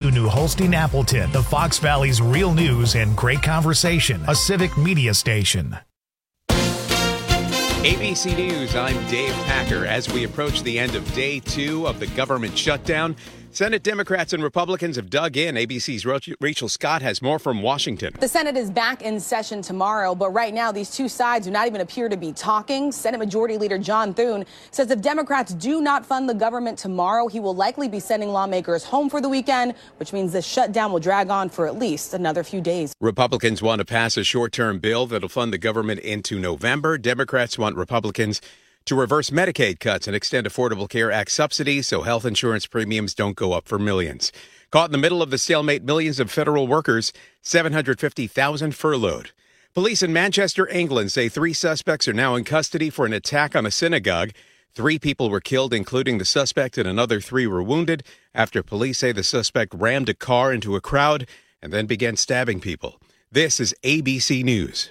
to New Holstein Appleton, the Fox Valley's real news and great conversation, a civic media station. ABC News, I'm Dave Packer. As we approach the end of day 2 of the government shutdown, Senate Democrats and Republicans have dug in. ABC's Rachel Scott has more from Washington. The Senate is back in session tomorrow, but right now these two sides do not even appear to be talking. Senate Majority Leader John Thune says if Democrats do not fund the government tomorrow, he will likely be sending lawmakers home for the weekend, which means the shutdown will drag on for at least another few days. Republicans want to pass a short-term bill that'll fund the government into November. Democrats want Republicans to reverse Medicaid cuts and extend Affordable Care Act subsidies so health insurance premiums don't go up for millions. Caught in the middle of the stalemate, millions of federal workers, 750,000 furloughed. Police in Manchester, England say 3 suspects are now in custody for an attack on a synagogue. 3 people were killed, including the suspect, and another 3 were wounded after police say the suspect rammed a car into a crowd and then began stabbing people. This is ABC News.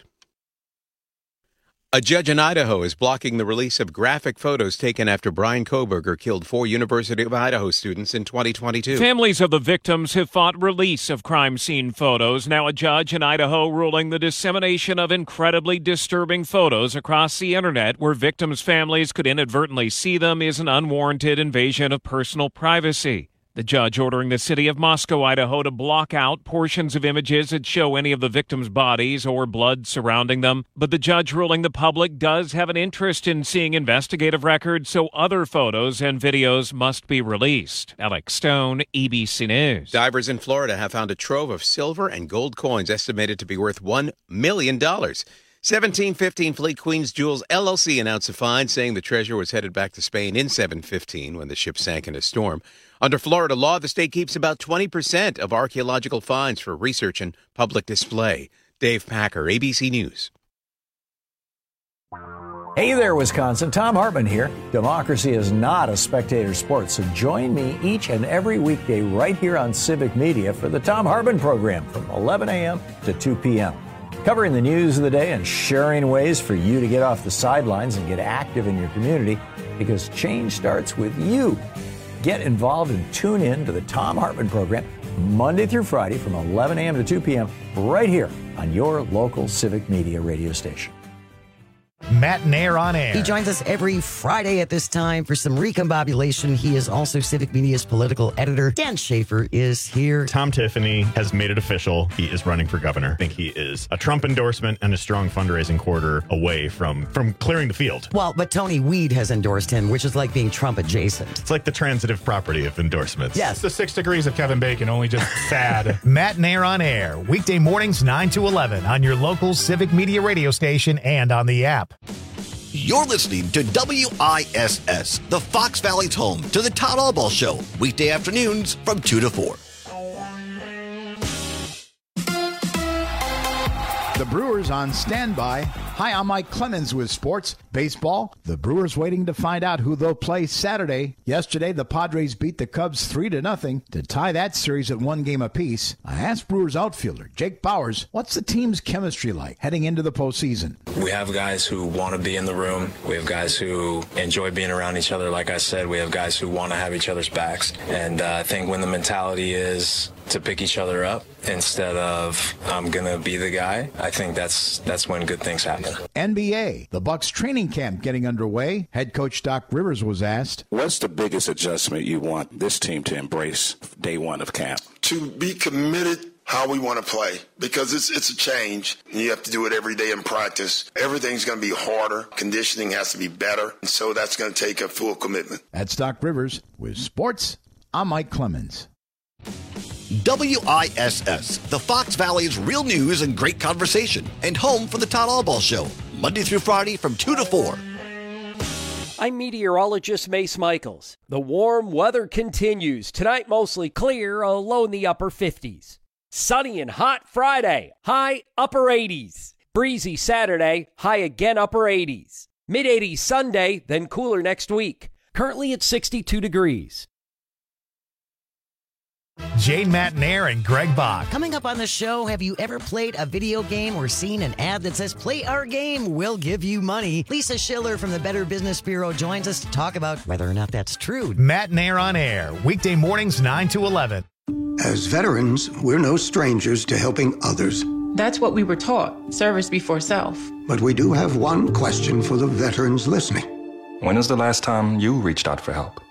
A judge in Idaho is blocking the release of graphic photos taken after Brian Kohberger killed 4 University of Idaho students in 2022. Families of the victims have fought release of crime scene photos. Now a judge in Idaho ruling the dissemination of incredibly disturbing photos across the internet where victims' families could inadvertently see them is an unwarranted invasion of personal privacy. The judge ordering the city of Moscow, Idaho, to block out portions of images that show any of the victims' bodies or blood surrounding them. But the judge ruling the public does have an interest in seeing investigative records, so other photos and videos must be released. Alex Stone, ABC News. Divers in Florida have found a trove of silver and gold coins estimated to be worth $1 million. 1715 Fleet Queen's Jewels LLC announced a find saying the treasure was headed back to Spain in 715 when the ship sank in a storm. Under Florida law, the state keeps about 20% of archaeological finds for research and public display. Dave Packer, ABC News. Hey there, Wisconsin. Tom Hartman here. Democracy is not a spectator sport, so join me each and every weekday right here on Civic Media for the Tom Hartman program from 11 a.m. to 2 p.m. Covering the news of the day and sharing ways for you to get off the sidelines and get active in your community, because change starts with you. Get involved and tune in to the Tom Hartman program Monday through Friday from 11 a.m. to 2 p.m. right here on your local Civic Media radio station. Matt Nair on air. He joins us every Friday at this time for some recombobulation. He is also Civic Media's political editor. Dan Schaefer is here. Tom Tiffany has made it official. He is running for governor. I think he is a Trump endorsement and a strong fundraising quarter away from clearing the field. Well, but Tony Weed has endorsed him, which is like being Trump adjacent. It's like the transitive property of endorsements. Yes. The 6 degrees of Kevin Bacon, only just sad. Matt Nair on air, weekday mornings 9 to 11 on your local Civic Media radio station and on the app. You're listening to WISS, the Fox Valley's home to the Todd Albaugh Show, weekday afternoons from 2 to 4. The Brewers on standby. Hi, I'm Mike Clemens with Sports Baseball. The Brewers waiting to find out who they'll play Saturday. Yesterday, the Padres beat the Cubs 3-0 to tie that series at 1 game apiece. I asked Brewers outfielder Jake Bauers, what's the team's chemistry like heading into the postseason? We have guys who want to be in the room. We have guys who enjoy being around each other. Like I said, we have guys who want to have each other's backs. And I think when the mentality is to pick each other up instead of I'm going to be the guy, I think that's when good things happen. NBA, the Bucks training camp getting underway. Head coach Doc Rivers was asked, what's the biggest adjustment you want this team to embrace day one of camp? To be committed how we want to play, because it's a change. You have to do it every day in practice. Everything's going to be harder. Conditioning has to be better. And so that's going to take a full commitment. That's Doc Rivers with Sports. I'm Mike Clemens. WISS, the Fox Valley's real news and great conversation, and home for the Todd Albaugh Show, Monday through Friday from 2 to 4. I'm meteorologist Mace Michaels. The warm weather continues. Tonight mostly clear, a low in the upper 50s. Sunny and hot Friday, high upper 80s. Breezy Saturday, high again upper 80s. Mid-80s Sunday, then cooler next week. Currently at 62 degrees. Jane Matt Nair and Greg Bach. Coming up on the show, have you ever played a video game or seen an ad that says, play our game, we'll give you money? Lisa Schiller from the Better Business Bureau joins us to talk about whether or not that's true. Matt Nair on air, weekday mornings 9 to 11. As veterans, we're no strangers to helping others. That's what we were taught, service before self. But we do have one question for the veterans listening. When was the last time you reached out for help?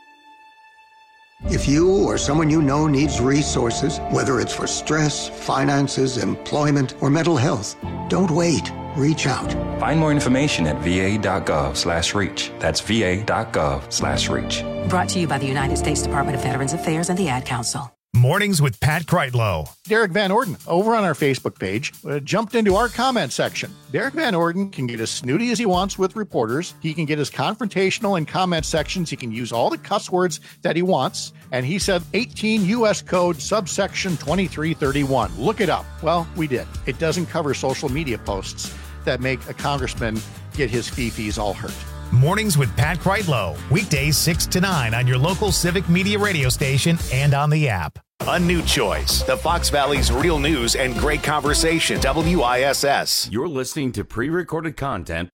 If you or someone you know needs resources, whether it's for stress, finances, employment, or mental health, don't wait. Reach out. Find more information at va.gov/reach. That's va.gov/reach. Brought to you by the United States Department of Veterans Affairs and the Ad Council. Mornings with Pat Kreitlow. Derek Van Orden, over on our Facebook page, jumped into our comment section. Derek Van Orden can get as snooty as he wants with reporters. He can get as confrontational in comment sections. He can use all the cuss words that he wants. And he said 18 U.S. Code subsection 2331. Look it up. Well, we did. It doesn't cover social media posts that make a congressman get his fee-fees all hurt. Mornings with Pat Kreitlow. Weekdays 6 to 9 on your local Civic Media radio station and on the app. A new choice. The Fox Valley's real news and great conversation. WISS. You're listening to pre-recorded content.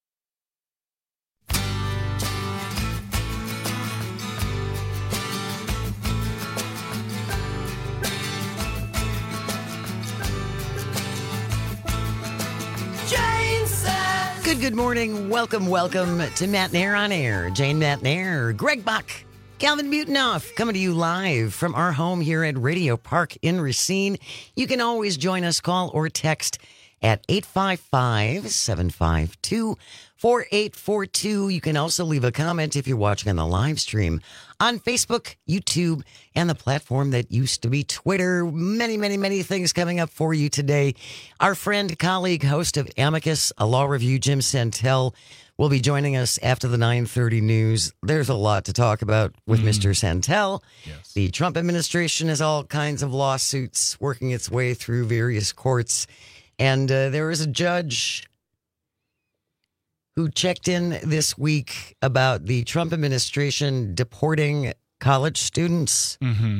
Good morning. Welcome to Matt Nair on Air. Jane Matt Nair, Greg Buck, Calvin Mutenoff, coming to you live from our home here at Radio Park in Racine. You can always join us, call or text at 855-752-4842. You can also leave a comment if you're watching on the live stream on Facebook, YouTube, and the platform that used to be Twitter. Many things coming up for you today. Our friend, colleague, host of Amicus, a law review, Jim Santel, will be joining us after the 9:30 news. There's a lot to talk about with Mr. Santel. Yes. The Trump administration has all kinds of lawsuits working its way through various courts. And there was a judge who checked in this week about the Trump administration deporting college students. Mm-hmm.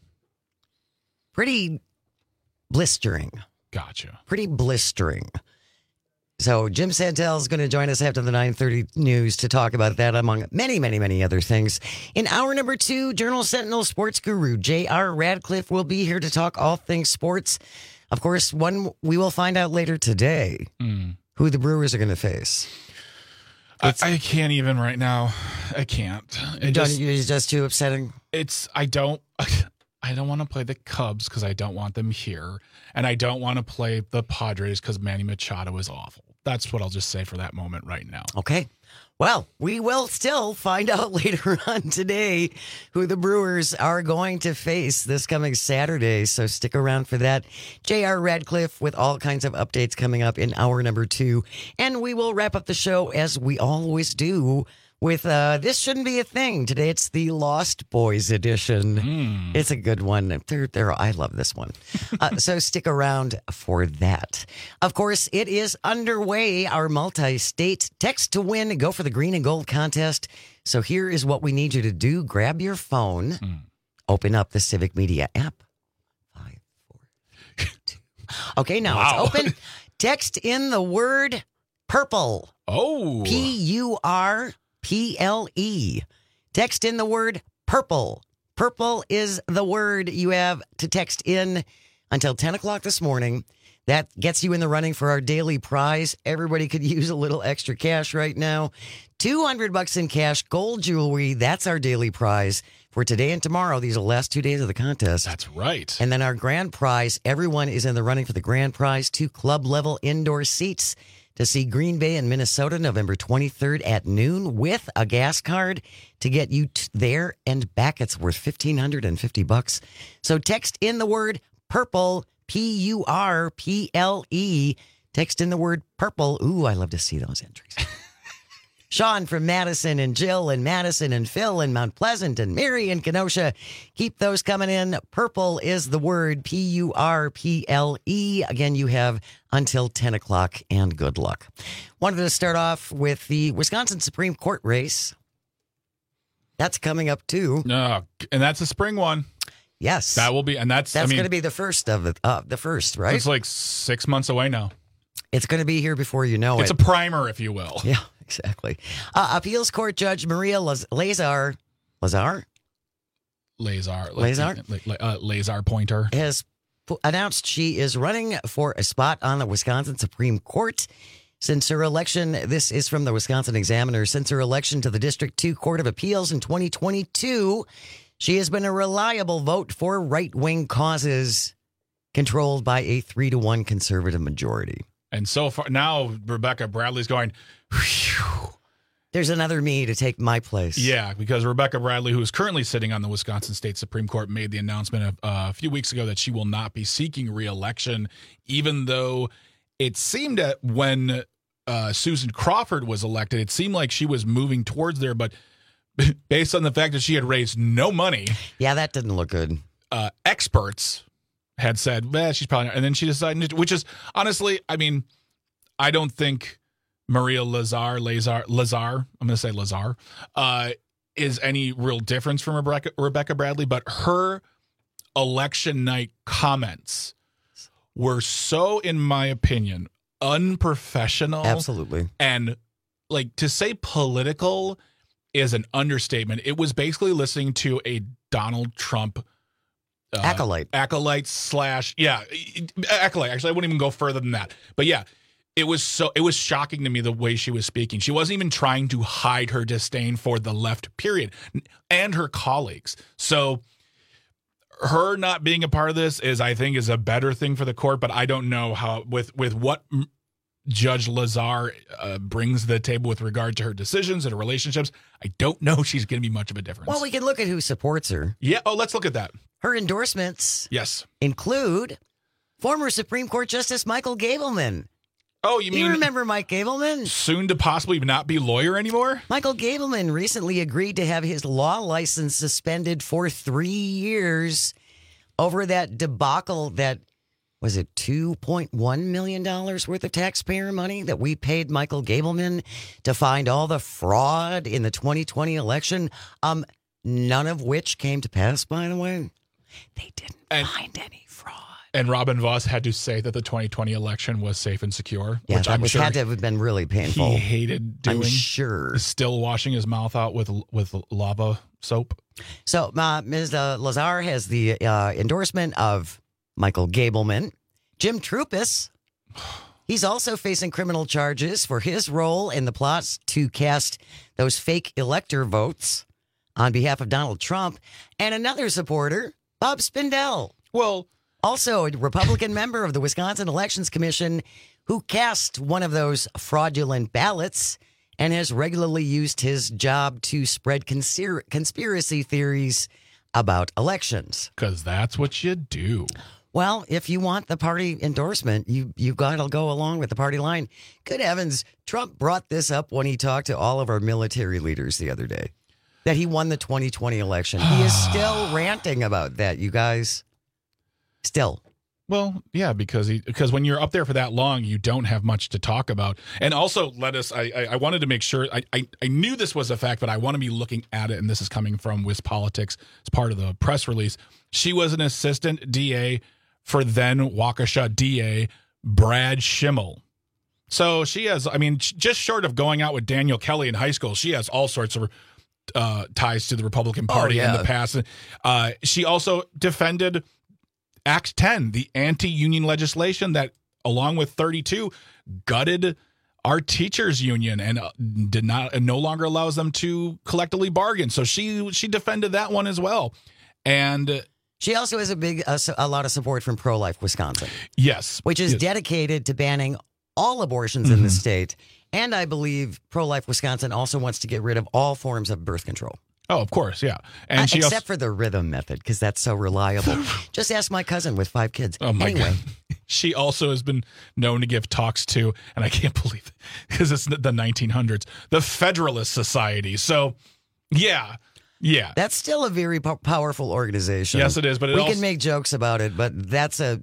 Pretty blistering. Gotcha. Pretty blistering. So Jim Santel is going to join us after the 9:30 news to talk about that, among many other things. In hour number 2, Journal Sentinel sports guru J.R. Radcliffe will be here to talk all things sports. Of course, we will find out later today who the Brewers are going to face. I can't even right now. I can't. It's just too upsetting. I don't want to play the Cubs because I don't want them here. And I don't want to play the Padres because Manny Machado is awful. That's what I'll just say for that moment right now. Okay. Well, we will still find out later on today who the Brewers are going to face this coming Saturday. So stick around for that. J.R. Radcliffe with all kinds of updates coming up in hour number 2. And we will wrap up the show as we always do with This Shouldn't Be a Thing. Today it's the Lost Boys edition. It's a good one. I love this one. So stick around for that. Of course, it is underway, our multi-state Text to Win, Go for the Green and Gold contest. So here is what we need you to do. Grab your phone, open up the Civic Media app. 5, 4, 2. Okay, now it's open. Text in the word purple. Oh. PURPLE. Text in the word purple. Purple is the word you have to text in until 10 o'clock this morning. That gets you in the running for our daily prize. Everybody could use a little extra cash right now. $200 in cash, gold jewelry. That's our daily prize for today and tomorrow. These are the last 2 days of the contest. That's right. And then our grand prize, everyone is in the running for the grand prize. 2 club-level indoor seats to see Green Bay and Minnesota November 23rd at noon with a gas card to get you there and back. It's worth $1,550. So text in the word purple, PURPLE. Text in the word purple. Ooh, I love to see those entries. Sean from Madison and Jill and Madison and Phil and Mount Pleasant and Mary and Kenosha. Keep those coming in. Purple is the word, PURPLE. Again, you have until 10 o'clock and good luck. Wanted to start off with the Wisconsin Supreme Court race. That's coming up too. No, and that's a spring one. Yes. That will be, and that's going to be the first of it. The first, right? It's like 6 months away now. It's going to be here before you know it. It's a primer, if you will. Yeah, exactly. Appeals Court Judge Maria Lazar Lazar Pointer has announced she is running for a spot on the Wisconsin Supreme Court. Since her election, this is from the Wisconsin Examiner, since her election to the District 2 Court of Appeals in 2022, she has been a reliable vote for right-wing causes controlled by a 3-1 conservative majority. And so far, now Rebecca Bradley's going, whew. There's another me to take my place. Yeah, because Rebecca Bradley, who is currently sitting on the Wisconsin State Supreme Court, made the announcement a few weeks ago that she will not be seeking re-election, even though it seemed that when Susan Crawford was elected, it seemed like she was moving towards there, but based on the fact that she had raised no money. Yeah, that didn't look good. Experts had said, she's probably not. And then she decided, which is, honestly, I mean, I don't think Maria Lazar, I'm going to say Lazar, is any real difference from Rebecca Bradley, but her election night comments were so, in my opinion, unprofessional. Absolutely. And like, to say political is an understatement. It was basically listening to a Donald Trump acolyte. Acolyte. Actually, I wouldn't even go further than that. But yeah, it was shocking to me the way she was speaking. She wasn't even trying to hide her disdain for the left, period, and her colleagues. So her not being a part of this I think is a better thing for the court, but I don't know how with what Judge Lazar brings to the table with regard to her decisions and her relationships. I don't know if she's going to be much of a difference. Well, we can look at who supports her. Yeah. Oh, let's look at that. Her endorsements include former Supreme Court Justice Michael Gableman. Oh, you remember Mike Gableman? Soon to possibly not be lawyer anymore? Michael Gableman recently agreed to have his law license suspended for 3 years over that debacle that, was it $2.1 million worth of taxpayer money that we paid Michael Gableman to find all the fraud in the 2020 election? None of which came to pass, by the way. They didn't find any fraud. And Robin Voss had to say that the 2020 election was safe and secure, yeah, which I'm sure had to have been really painful. He hated doing. I'm sure. Still washing his mouth out with lava soap. So Ms. Lazar has the endorsement of Michael Gableman. Jim Troupis, he's also facing criminal charges for his role in the plots to cast those fake elector votes on behalf of Donald Trump. And another supporter, Bob Spindell. Well, also a Republican member of the Wisconsin Elections Commission who cast one of those fraudulent ballots and has regularly used his job to spread conspiracy theories about elections. Because that's what you do. Well, if you want the party endorsement, you got to go along with the party line. Good heavens, Trump brought this up when he talked to all of our military leaders the other day, that he won the 2020 election. He is still ranting about that, you guys. Still. Well, yeah, because when you're up there for that long, you don't have much to talk about. And also, I wanted to make sure, I knew this was a fact, but I want to be looking at it, and this is coming from WisPolitics as part of the press release. She was an assistant DA for then Waukesha DA Brad Schimmel. So she has, just short of going out with Daniel Kelly in high school, she has all sorts of ties to the Republican Party in the past. She also defended Act 10, the anti-union legislation that, along with 32, gutted our teachers' union and no longer allows them to collectively bargain. So she defended that one as well. And she also has a lot of support from Pro-Life Wisconsin. Yes. Which is dedicated to banning all abortions in the state. And I believe Pro-Life Wisconsin also wants to get rid of all forms of birth control. Oh, of course, yeah. And except for the rhythm method, because that's so reliable. Just ask my cousin with 5 kids. Oh, my God. She also has been known to give talks to, and I can't believe it, because it's the 1900s, the Federalist Society. So, yeah. That's still a very powerful organization. Yes, it is. But we can make jokes about it, but that's a.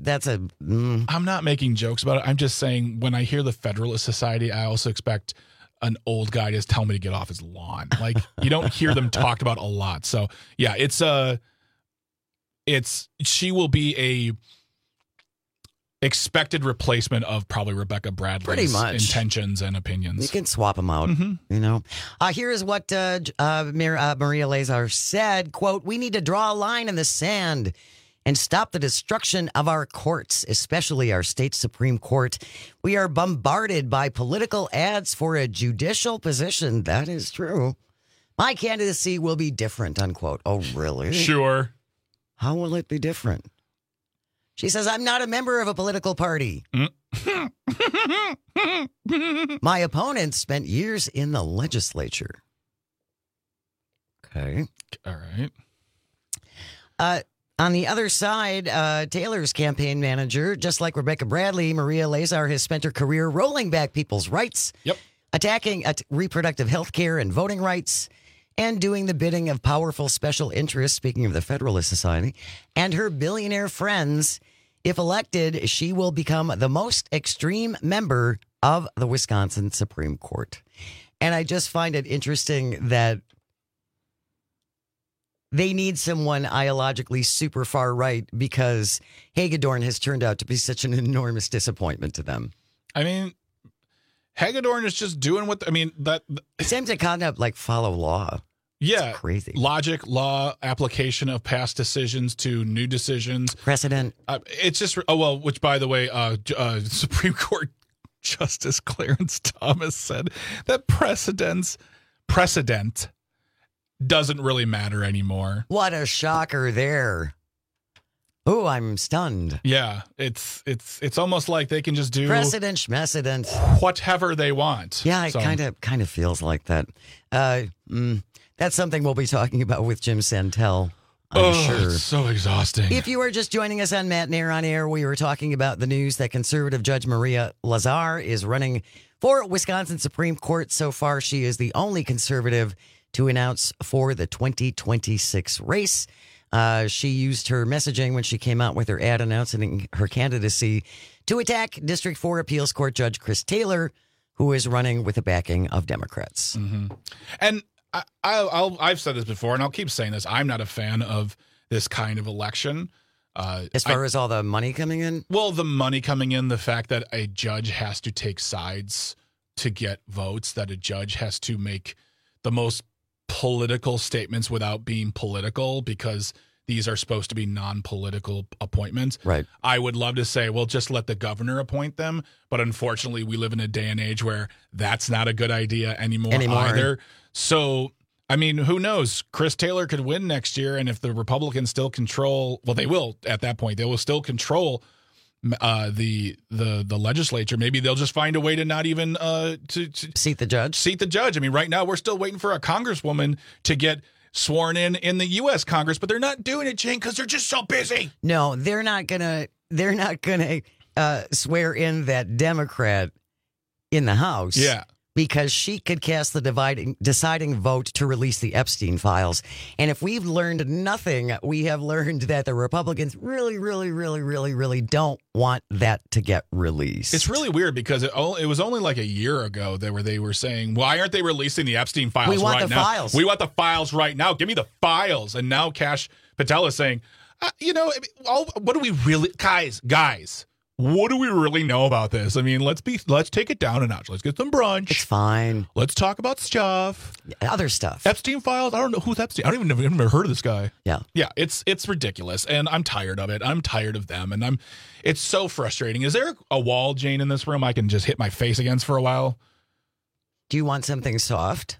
I'm not making jokes about it. I'm just saying when I hear the Federalist Society, I also expect an old guy to tell me to get off his lawn. Like, you don't hear them talked about a lot. So yeah, she will be expected replacement of probably Rebecca Bradley's Pretty much. intentions and opinions. You can swap them out, you know. Here's what Maria Lazar said, quote, "We need to draw a line in the sand and stop the destruction of our courts, especially our state Supreme Court. We are bombarded by political ads for a judicial position." That is true. "My candidacy will be different," unquote. Oh, really? Sure. How will it be different? She says, "I'm not a member of a political party. My opponent spent years in the legislature." Okay. All right. On the other side, Taylor's campaign manager, just like Rebecca Bradley, Maria Lazar has spent her career rolling back people's rights, attacking reproductive health care and voting rights, and doing the bidding of powerful special interests, speaking of the Federalist Society, and her billionaire friends. If elected, she will become the most extreme member of the Wisconsin Supreme Court. And I just find it interesting that they need someone ideologically super far right because Hagedorn has turned out to be such an enormous disappointment to them. I mean, Hagedorn is just doing what, that. It seems to kind of like follow law. Yeah. It's crazy. Logic, law, application of past decisions to new decisions. Precedent. It's just, which by the way, Supreme Court Justice Clarence Thomas said that precedent doesn't really matter anymore. What a shocker there. Oh, I'm stunned. Yeah, it's almost like they can just do precedent, whatever they want. Yeah, it kind of feels like that. That's something we'll be talking about with Jim Santel, I'm sure. It's so exhausting. If you are just joining us on Matt and Air on Air, we were talking about the news that conservative Judge Maria Lazar is running for Wisconsin Supreme Court. So far, she is the only conservative to announce for the 2026 race. She used her messaging when she came out with her ad announcing her candidacy to attack District 4 Appeals Court Judge Chris Taylor, who is running with the backing of Democrats. Mm-hmm. And I've said this before, and I'll keep saying this. I'm not a fan of this kind of election. As far as all the money coming in? Well, the money coming in, the fact that a judge has to take sides to get votes, that a judge has to make the most political statements without being political because these are supposed to be non-political appointments. Right. I would love to say, well, just let the governor appoint them. But unfortunately, we live in a day and age where that's not a good idea anymore. Either. So, who knows? Chris Taylor could win next year. And if the Republicans still control, well, they will at that point, they will still control the legislature. Maybe they'll just find a way to not even to seat the judge. Right now we're still waiting for a congresswoman to get sworn in the U.S. Congress, but they're not doing it, Jane, because they're just so busy. No, they're not gonna swear in that Democrat in the House. Yeah. Because she could cast the deciding vote to release the Epstein files. And if we've learned nothing, we have learned that the Republicans really, really, really, really, really don't want that to get released. It's really weird because it was only like a year ago that they were saying, why aren't they releasing the Epstein files right now? We want the files. We want the files right now. Give me the files. And now Kash Patel is saying, what do we really, guys, what do we really know about this? Let's take it down a notch. Let's get some brunch. It's fine. Let's talk about stuff. Other stuff. Epstein files. I don't know who's Epstein. I've never heard of this guy. Yeah. Yeah. It's ridiculous. And I'm tired of it. I'm tired of them. And it's so frustrating. Is there a wall, Jane, in this room I can just hit my face against for a while? Do you want something soft?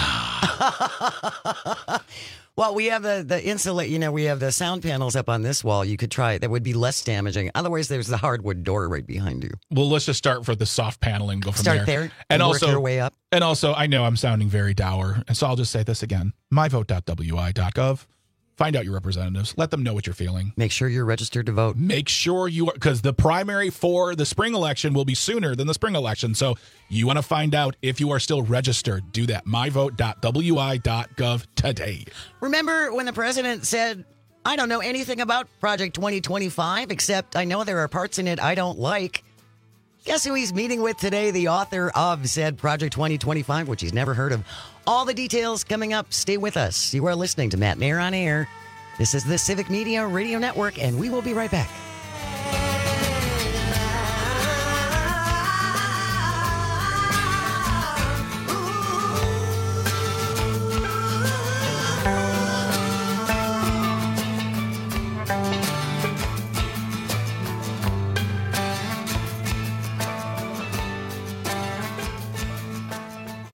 Well, we have the insulate, we have the sound panels up on this wall. You could try it. That would be less damaging. Otherwise, there's the hardwood door right behind you. Well, let's just start for the soft paneling and go from Start there and also, work your way up. And also, I know I'm sounding very dour, and so I'll just say this again. myvote.wi.gov. Find out your representatives. Let them know what you're feeling. Make sure you're registered to vote. Make sure you are, because the primary for the spring election will be sooner than the spring election. So you want to find out if you are still registered. Do that. myvote.wi.gov today. Remember when the president said, I don't know anything about Project 2025, except I know there are parts in it I don't like. Guess who he's meeting with today? The author of said Project 2025, which he's never heard of. All the details coming up. Stay with us. You are listening to Matt and Air on Air. This is the Civic Media Radio Network, and we will be right back.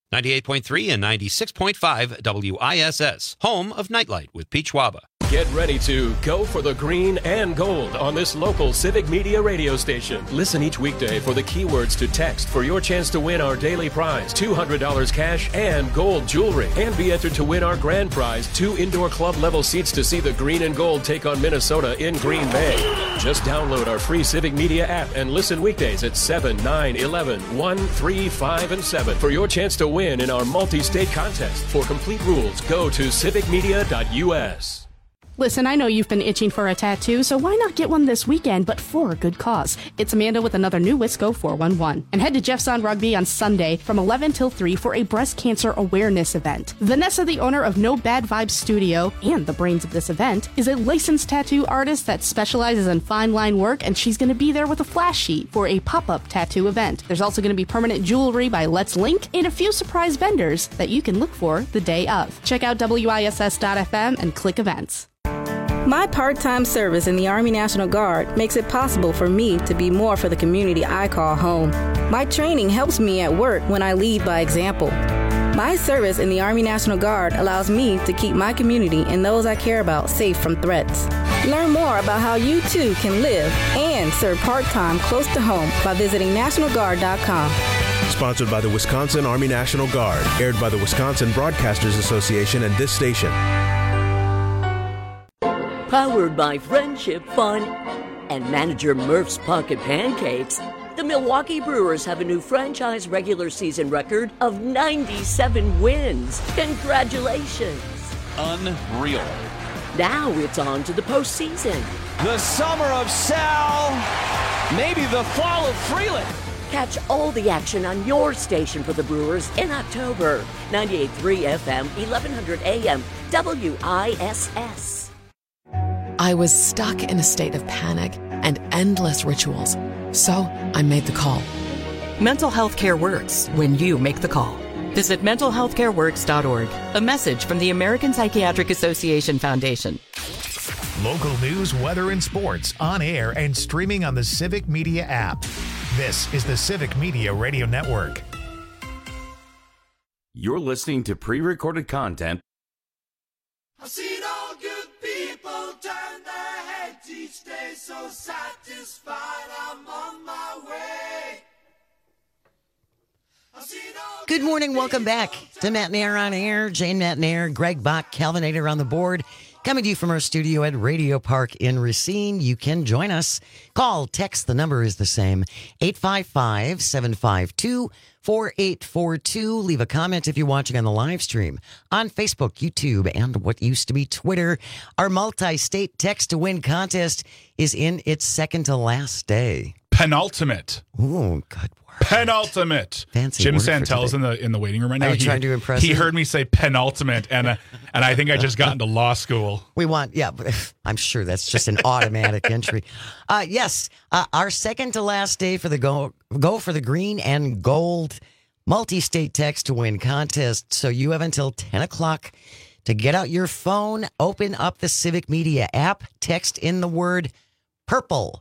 98.3 and 96.5 WISS, home of Nightlight with Pete Schwaba. Get ready to go for the green and gold on this local Civic Media radio station. Listen each weekday for the keywords to text for your chance to win our daily prize, $200 cash and gold jewelry. And be entered to win our grand prize, 2 indoor club level seats to see the green and gold take on Minnesota in Green Bay. Just download our free Civic Media app and listen weekdays at 7, 9, 11, 1, 3, 5, and 7 for your chance to win in our multi-state contest. For complete rules, go to civicmedia.us. Listen, I know you've been itching for a tattoo, so why not get one this weekend, but for a good cause? It's Amanda with another new Wisco 411. And head to Jeff's on Rugby on Sunday from 11 till 3 for a breast cancer awareness event. Vanessa, the owner of No Bad Vibes Studio and the brains of this event, is a licensed tattoo artist that specializes in fine line work, and she's going to be there with a flash sheet for a pop-up tattoo event. There's also going to be permanent jewelry by Let's Link and a few surprise vendors that you can look for the day of. Check out WISS.FM and click events. My part-time service in the Army National Guard makes it possible for me to be more for the community I call home. My training helps me at work when I lead by example. My service in the Army National Guard allows me to keep my community and those I care about safe from threats. Learn more about how you too can live and serve part-time close to home by visiting NationalGuard.com. Sponsored by the Wisconsin Army National Guard. Aired by the Wisconsin Broadcasters Association and this station. Powered by Friendship Fun and manager Murph's Pocket Pancakes, the Milwaukee Brewers have a new franchise regular season record of 97 wins. Congratulations. Unreal. Now it's on to the postseason. The summer of Sal, maybe the fall of Freeland. Catch all the action on your station for the Brewers in October. 98.3 FM, 1100 AM, WISS. I was stuck in a state of panic and endless rituals. So I made the call. Mental health care works when you make the call. Visit mentalhealthcareworks.org. A message from the American Psychiatric Association Foundation. Local news, weather, and sports on air and streaming on the Civic Media app. This is the Civic Media Radio Network. You're listening to pre-recorded content. I've seen all good people turn their heads each day, so satisfied I'm on my way. Good morning, welcome back to Matt Nair on Air. Jane Matt Nair, Greg Bach, Calvinator on the board. Coming to you from our studio at Radio Park in Racine. You can join us. Call, text, the number is the same, 855-752-4842. Leave a comment if you're watching on the live stream on Facebook, YouTube, and what used to be Twitter. Our multi-state text-to-win contest is in its second to last day. Penultimate. Ooh, good. Penultimate. Fancy Jim word for Santel's today. in the waiting room right now. Are you trying to impress He him? heard me say penultimate, and I think I just got into law school. We want, yeah, I'm sure that's just an automatic entry. Yes, our second to last day for the go for the green and gold multi-state text to win contest. So you have until 10 o'clock to get out your phone, open up the Civic Media app, text in the word purple.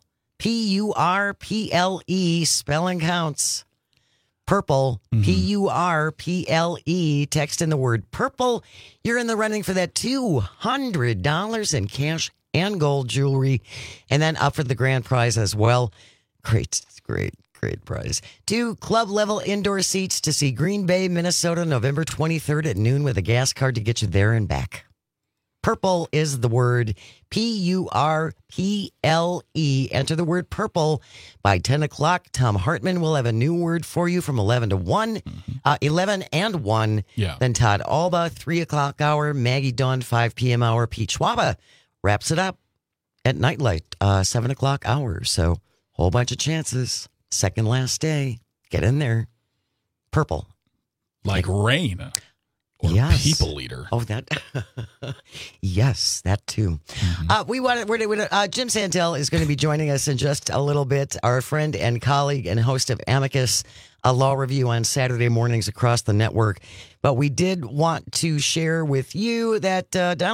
Purple, spelling counts. Purple, Purple, text in the word purple. You're in the running for that $200 in cash and gold jewelry. And then up for the grand prize as well. Great prize. 2 club level indoor seats to see Green Bay, Minnesota, November 23rd at noon with a gas card to get you there and back. Purple is the word Purple. Enter the word purple by 10 o'clock. Tom Hartman will have a new word for you from 11 to 1. 11 and 1. Yeah. Then Todd Alba, 3 o'clock hour. Maggie Dunn, 5 p.m. hour. Pete Schwaba wraps it up at Nightlight, 7 o'clock hour. So whole bunch of chances. Second last day. Get in there. Purple. Like rain. Or yes. people eater. Oh, that. Yes, that too. Jim Santel is going to be joining us in just a little bit. Our friend and colleague and host of Amicus, a law review on Saturday mornings across the network. But we did want to share with you that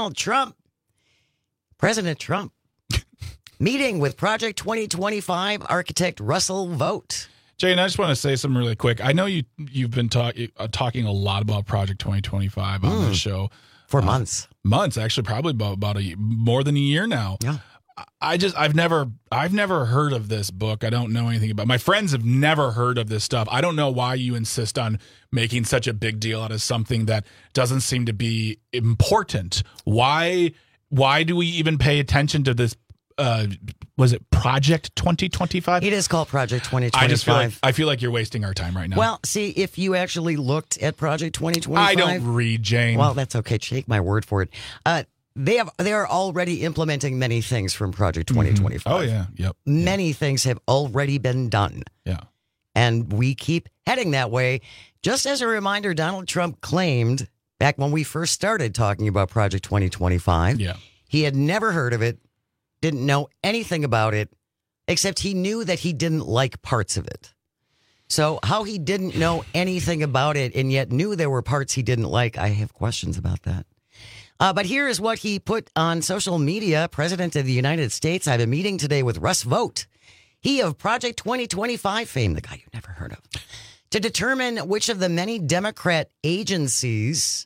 President Trump, meeting with Project 2025 architect Russell Vogt. Jane, I just want to say something really quick. I know you've been talking a lot about Project 2025 on this show for months. Months, actually, probably about more than a year now. Yeah. I've never heard of this book. I don't know anything about it. My friends have never heard of this stuff. I don't know why you insist on making such a big deal out of something that doesn't seem to be important. Why do we even pay attention to this? Was it Project 2025? It is called Project 2025. I feel like you're wasting our time right now. Well, see, if you actually looked at Project 2025, I don't read, Jane. Well, that's okay. Take my word for it. They are already implementing many things from Project 2025. Oh yeah, yep. Many things have already been done. Yeah, and we keep heading that way. Just as a reminder, Donald Trump claimed back when we first started talking about Project 2025, he had never heard of it. Didn't know anything about it, except he knew that he didn't like parts of it. So how he didn't know anything about it and yet knew there were parts he didn't like, I have questions about that. But here is what he put on social media. President of the United States, I have a meeting today with Russ Vought, he of Project 2025 fame, the guy you never heard of, to determine which of the many Democrat agencies,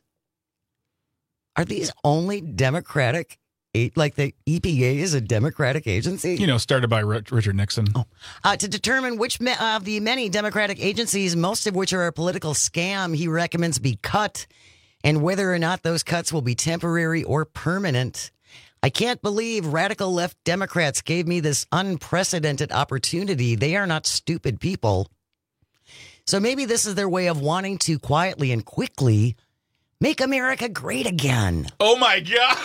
are these only Democratic? Like the EPA is a Democratic agency? Started by Richard Nixon. To determine which of the many Democratic agencies, most of which are a political scam, he recommends be cut, and whether or not those cuts will be temporary or permanent. I can't believe radical left Democrats gave me this unprecedented opportunity. They are not stupid people. So maybe this is their way of wanting to quietly and quickly make America great again. Oh, my God.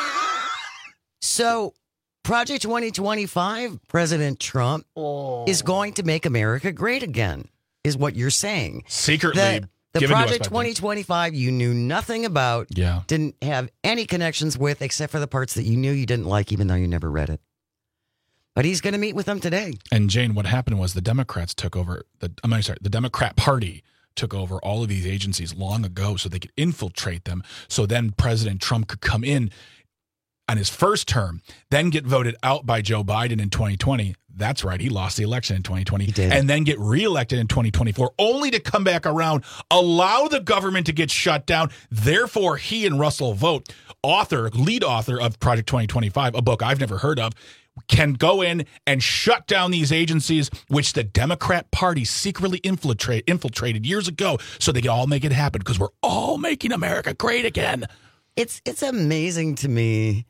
So, Project 2025, President Trump is going to make America great again, is what you're saying. Secretly. The Project 2025 you knew nothing about, Yeah. didn't have any connections with, except for the parts that you knew you didn't like, even though you never read it. But he's going to meet with them today. And Jane, what happened was the Democrats took over, the Democrat Party took over all of these agencies long ago so they could infiltrate them. So then President Trump could come in on his first term, then get voted out by Joe Biden in 2020. That's right. He lost the election in 2020. He did. And then get reelected in 2024, only to come back around, allow the government to get shut down. Therefore, he and Russell Vought, lead author of Project 2025, a book I've never heard of, can go in and shut down these agencies, which the Democrat Party secretly infiltrated years ago, so they can all make it happen because we're all making America great again. It's amazing to me.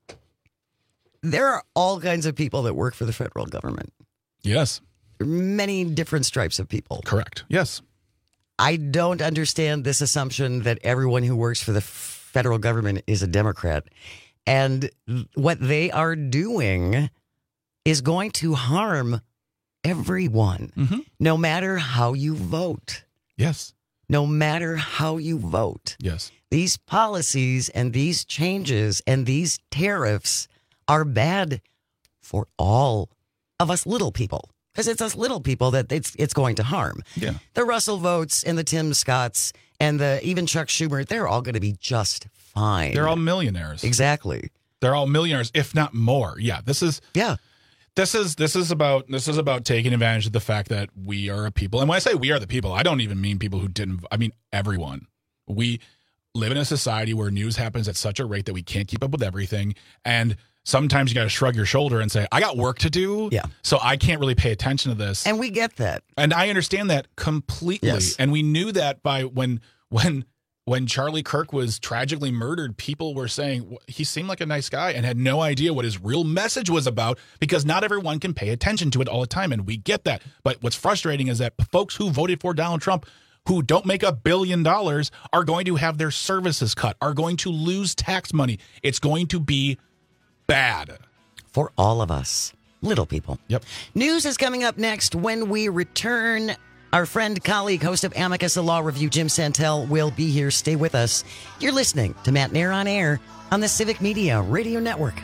There are all kinds of people that work for the federal government. Yes. Many different stripes of people. Correct. Yes. I don't understand this assumption that everyone who works for the federal government is a Democrat. And what they are doing is going to harm everyone, no matter how you vote. Yes. No matter how you vote. Yes. These policies and these changes and these tariffs are bad for all of us little people, because it's us little people that it's going to harm. Yeah. The Russell Vought's and the Tim Scotts and even Chuck Schumer, they're all going to be just fine. They're all millionaires. Exactly. They're all millionaires, if not more. Yeah. This is about taking advantage of the fact that we are a people. And when I say we are the people, I don't even mean people who didn't. I mean everyone. We live in a society where news happens at such a rate that we can't keep up with everything. And sometimes you got to shrug your shoulder and say, I got work to do. Yeah. So I can't really pay attention to this. And we get that. And I understand that completely. Yes. And we knew that by when Charlie Kirk was tragically murdered, people were saying he seemed like a nice guy and had no idea what his real message was about, because not everyone can pay attention to it all the time. And we get that. But what's frustrating is that folks who voted for Donald Trump, who don't make $1 billion, are going to have their services cut, are going to lose tax money. It's going to be bad for all of us little people. Yep. News is coming up next. When we return, our friend, colleague, host of Amicus, a law review, Jim Santel, will be here. Stay with us. You're listening to Matt Nair on Air on the Civic Media Radio Network.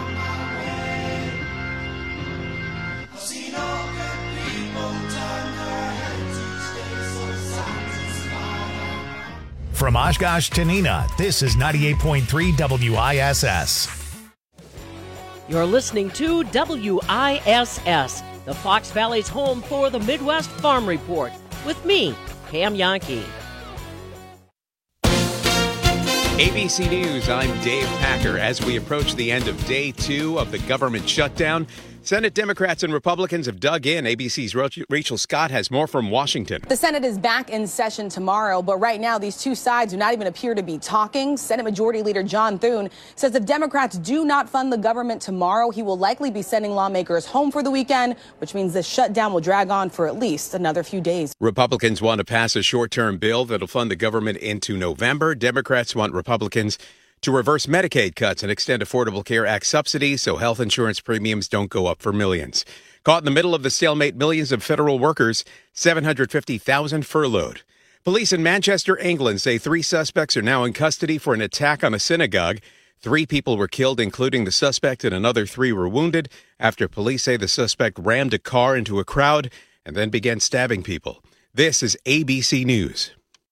I've seen all good people turn their From Oshkosh to Neenah, this is 98.3 WISS. You're listening to WISS, the Fox Valley's home for the Midwest Farm Report, with me, Pam Yankee. ABC News, I'm Dave Packer. As we approach the end of day 2 of the government shutdown, Senate Democrats and Republicans have dug in. ABC's Rachel Scott has more from Washington. The Senate is back in session tomorrow, but right now these two sides do not even appear to be talking. Senate Majority Leader John Thune says if Democrats do not fund the government tomorrow, he will likely be sending lawmakers home for the weekend, which means the shutdown will drag on for at least another few days. Republicans want to pass a short-term bill that'll fund the government into November. Democrats want Republicans to reverse Medicaid cuts and extend Affordable Care Act subsidies so health insurance premiums don't go up for millions. Caught in the middle of the stalemate, millions of federal workers, 750,000 furloughed. Police in Manchester, England say 3 suspects are now in custody for an attack on a synagogue. 3 people were killed, including the suspect, and another 3 were wounded after police say the suspect rammed a car into a crowd and then began stabbing people. This is ABC News.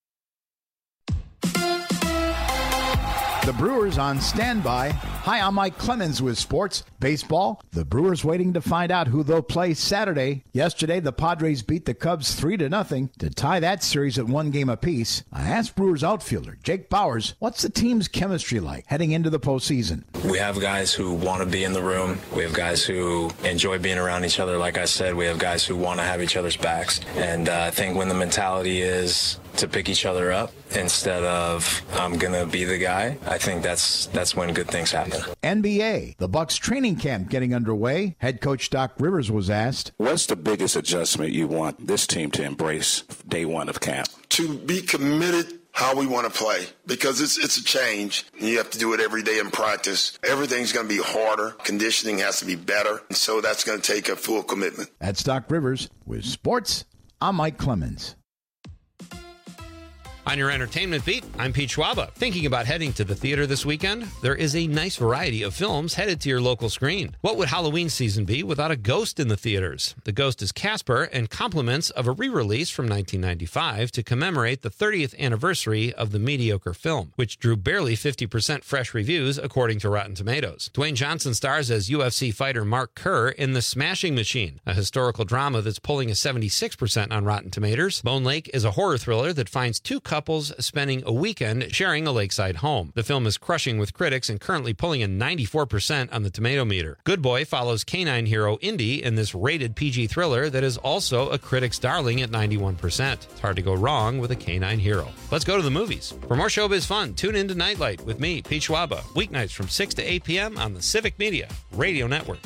The Brewers on standby. Hi, I'm Mike Clemens with sports. Baseball, the Brewers waiting to find out who they'll play Saturday. Yesterday, the Padres beat the Cubs 3-0 to tie that series at 1 game apiece. I asked Brewers outfielder Jake Bowers, what's the team's chemistry like heading into the postseason? We have guys who want to be in the room. We have guys who enjoy being around each other. Like I said, we have guys who want to have each other's backs. And I think when the mentality is to pick each other up instead of I'm going to be the guy, I think that's when good things happen. NBA, the Bucks training camp getting underway. Head coach Doc Rivers was asked, what's the biggest adjustment you want this team to embrace day 1 of camp? To be committed how we want to play, because it's a change. You have to do it every day in practice. Everything's going to be harder. Conditioning has to be better. And so that's going to take a full commitment. That's Doc Rivers with sports. I'm Mike Clemens. On your entertainment beat, I'm Pete Schwaba. Thinking about heading to the theater this weekend? There is a nice variety of films headed to your local screen. What would Halloween season be without a ghost in the theaters? The Ghost is Casper and compliments of a re-release from 1995 to commemorate the 30th anniversary of the mediocre film, which drew barely 50% fresh reviews according to Rotten Tomatoes. Dwayne Johnson stars as UFC fighter Mark Kerr in The Smashing Machine, a historical drama that's pulling a 76% on Rotten Tomatoes. Bone Lake is a horror thriller that finds 2 couples spending a weekend sharing a lakeside home. The film is crushing with critics and currently pulling a 94% on the tomato meter. Good Boy follows canine hero Indy in this rated PG thriller that is also a critic's darling at 91%. It's hard to go wrong with a canine hero. Let's go to the movies. For more showbiz fun, tune in to Nightlight with me, Pete Schwaba, weeknights from 6 to 8 p.m. on the Civic Media Radio Network.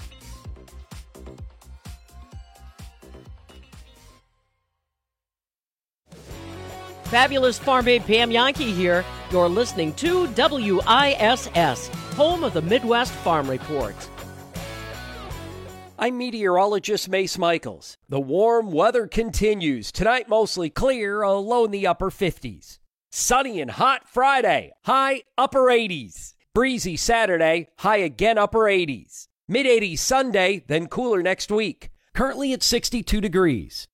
Fabulous Farm Babe Pam Yankee here. You're listening to WISS, home of the Midwest Farm Report. I'm meteorologist Mace Michaels. The warm weather continues. Tonight mostly clear, a low in the upper 50s. Sunny and hot Friday, high upper 80s. Breezy Saturday, high again upper 80s. Mid-80s Sunday, then cooler next week. Currently at 62 degrees.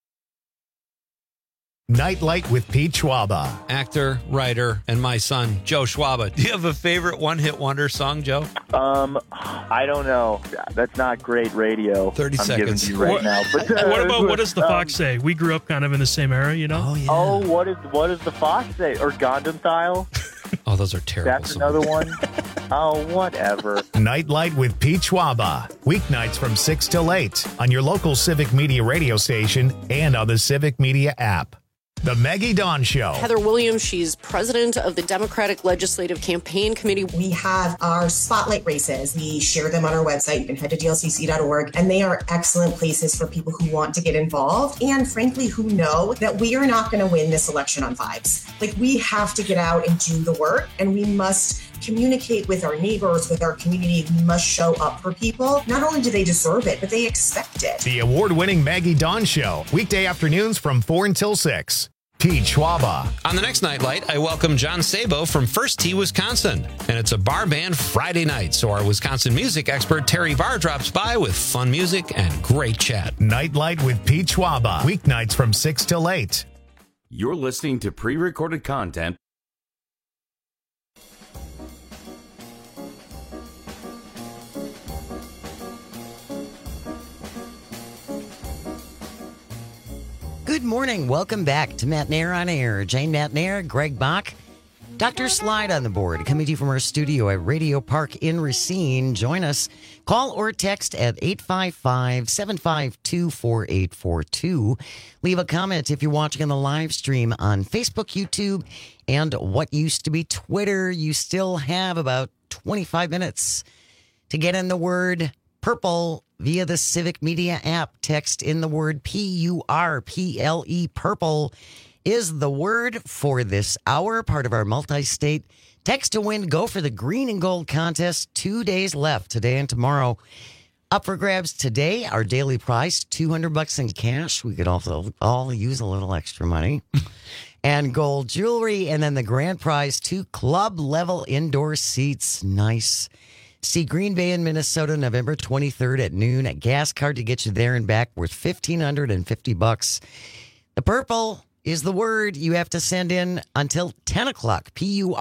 Nightlight with Pete Schwaba. Actor, writer, and my son, Joe Schwaba. Do you have a favorite one-hit wonder song, Joe? I don't know. That's not great radio. 30 I'm seconds. Giving you right now. But, what does the Fox say? We grew up kind of in the same era, you know? Oh, yeah. Oh, what does the Fox say? Or Gundam Style? Oh, those are terrible That's songs. another one? Oh, whatever. Nightlight with Pete Schwaba. Weeknights from 6 till 8 on your local Civic Media radio station and on the Civic Media app. The Maggie Dawn Show. Heather Williams, she's president of the Democratic Legislative Campaign Committee. We have our spotlight races. We share them on our website. You can head to dlcc.org, and they are excellent places for people who want to get involved and, frankly, who know that we are not going to win this election on vibes. Like, we have to get out and do the work, and we must communicate with our neighbors, with our community. We must show up for people. Not only do they deserve it, but they expect it. The award-winning Maggie Dawn Show. Weekday afternoons from 4 until 6. Pete Schwaba. On the next Nightlight, I welcome John Sabo from First Tee, Wisconsin. And it's a bar band Friday night, so our Wisconsin music expert Terry Varr drops by with fun music and great chat. Nightlight with Pete Schwaba. Weeknights from 6 till 8. You're listening to pre-recorded content Good morning. Welcome back to Matt Nair on Air. Jane Matt Nair, Greg Bach, Dr. Slide on the board, coming to you from our studio at Radio Park in Racine. Join us. Call or text at 855-752-4842. Leave a comment if you're watching on the live stream on Facebook, YouTube, and what used to be Twitter. You still have about 25 minutes to get in the word purple via the Civic Media app. Text in the word PURPLE. Purple is the word for this hour, part of our multi-state text to win. Go for the green and gold contest. 2 days left, today and tomorrow. Up for grabs today, our daily prize, $200 in cash. We could also all use a little extra money. And gold jewelry. And then the grand prize, 2 club level indoor seats. Nice. See Green Bay in Minnesota, November 23rd at noon. A gas card to get you there and back worth $1,550. The purple is the word you have to send in until 10 o'clock.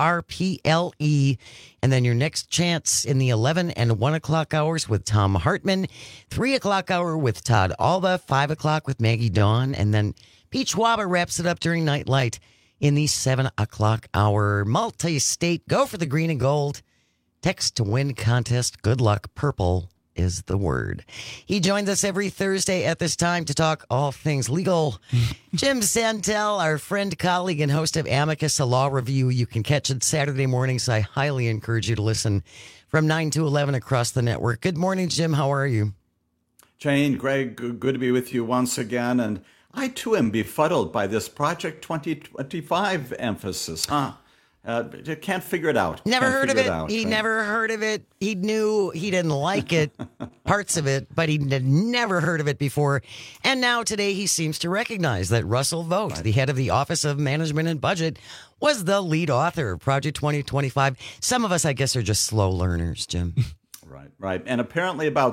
PURPLE. And then your next chance in the 11 and 1 o'clock hours with Tom Hartman. 3 o'clock hour with Todd Alba. 5 o'clock with Maggie Dawn. And then Pete Schwaba wraps it up during Night Light in the 7 o'clock hour. Multi-state. Go for the green and gold. Text to win contest. Good luck. Purple is the word. He joins us every Thursday at this time to talk all things legal. Jim Santel, our friend, colleague, and host of Amicus, a law review. You can catch it Saturday mornings. I highly encourage you to listen from 9 to 11 across the network. Good morning, Jim. How are you? Jane, Greg, good to be with you once again. And I, too, am befuddled by this Project 2025 emphasis, huh? Can't figure it out. Never heard of it. He never heard of it. He knew he didn't like it, parts of it, but he had never heard of it before. And now today he seems to recognize that Russell Vought, the head of the Office of Management and Budget, was the lead author of Project 2025. Some of us, I guess, are just slow learners, Jim. Right. And apparently about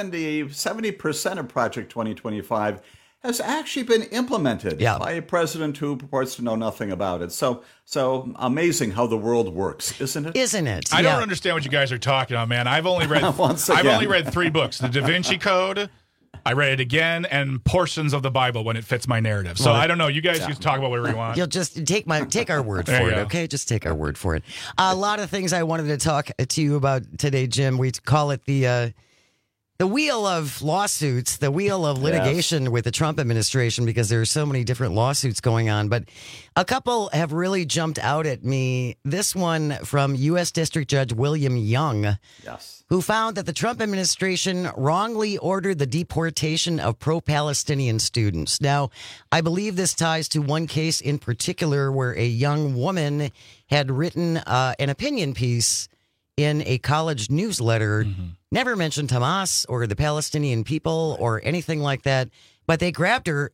70% of Project 2025 has actually been implemented by a president who purports to know nothing about it. So amazing how the world works, isn't it? Isn't it? I don't understand what you guys are talking about, man. I've only read I've only read 3 books: The Da Vinci Code. I read it again, and portions of the Bible when it fits my narrative. So I don't know. You guys can talk about whatever you want. You'll just take our word for it, okay? Just take our word for it. A lot of things I wanted to talk to you about today, Jim. We call it the wheel of lawsuits, the wheel of litigation with the Trump administration, because there are so many different lawsuits going on. But a couple have really jumped out at me. This one from U.S. District Judge William Young, who found that the Trump administration wrongly ordered the deportation of pro-Palestinian students. Now, I believe this ties to one case in particular where a young woman had written an opinion piece in a college newsletter, never mentioned Hamas or the Palestinian people or anything like that, but they grabbed her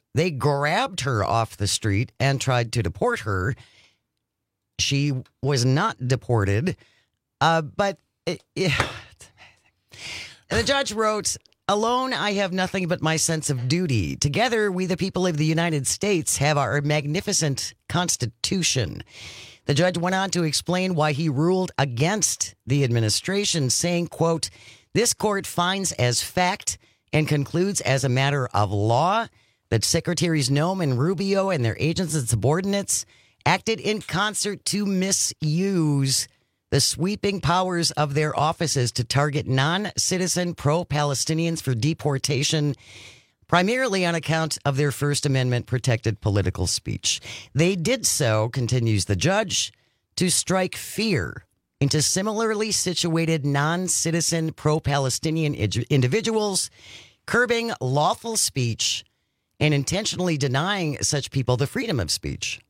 off the street and tried to deport her. She was not deported, but the judge wrote, "Alone, I have nothing but my sense of duty. Together, we, the people of the United States, have our magnificent Constitution." The judge went on to explain why he ruled against the administration, saying, quote, "This court finds as fact and concludes as a matter of law that Secretaries Noem and Rubio and their agents and subordinates acted in concert to misuse the sweeping powers of their offices to target non-citizen pro-Palestinians for deportation, primarily on account of their First Amendment protected political speech. They did so," continues the judge, "to strike fear into similarly situated non-citizen pro-Palestinian individuals, curbing lawful speech, and intentionally denying such people the freedom of speech."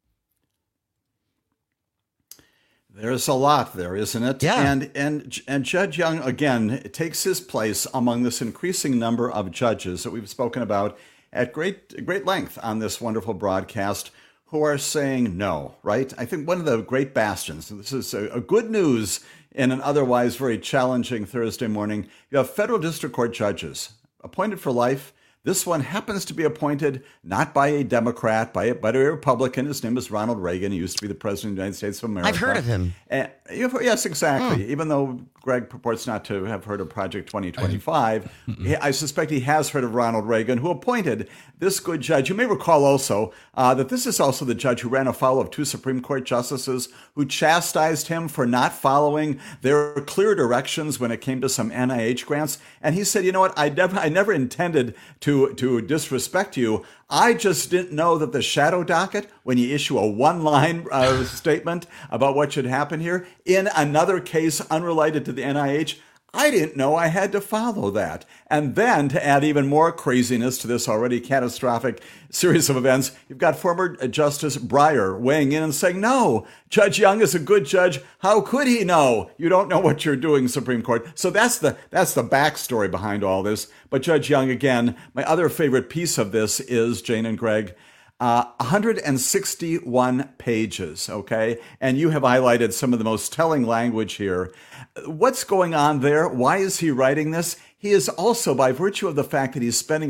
There's a lot there, isn't it? Yeah. And Judge Young, again, takes his place among this increasing number of judges that we've spoken about at great length on this wonderful broadcast who are saying no, right? I think one of the great bastions, and this is a good news in an otherwise very challenging Thursday morning, you have federal district court judges appointed for life. This one happens to be appointed not by a Democrat, but a Republican. His name is Ronald Reagan. He used to be the president of the United States of America. I've heard of him. Yes, exactly. Even though Greg purports not to have heard of Project 2025. I suspect he has heard of Ronald Reagan, who appointed this good judge. You may recall also that this is also the judge who ran afoul of 2 Supreme Court justices who chastised him for not following their clear directions when it came to some NIH grants. And he said, you know what, I never intended to disrespect you. I just didn't know that the shadow docket, when you issue a one-line statement about what should happen here, in another case unrelated to the NIH, I didn't know I had to follow that. And then to add even more craziness to this already catastrophic series of events, you've got former Justice Breyer weighing in and saying, no, Judge Young is a good judge. How could he know? You don't know what you're doing, Supreme Court. So that's the backstory behind all this. But Judge Young, again, my other favorite piece of this is, Jane and Greg, 161 pages, okay? And you have highlighted some of the most telling language here. What's going on there? Why is he writing this? He is also, by virtue of the fact that he's spending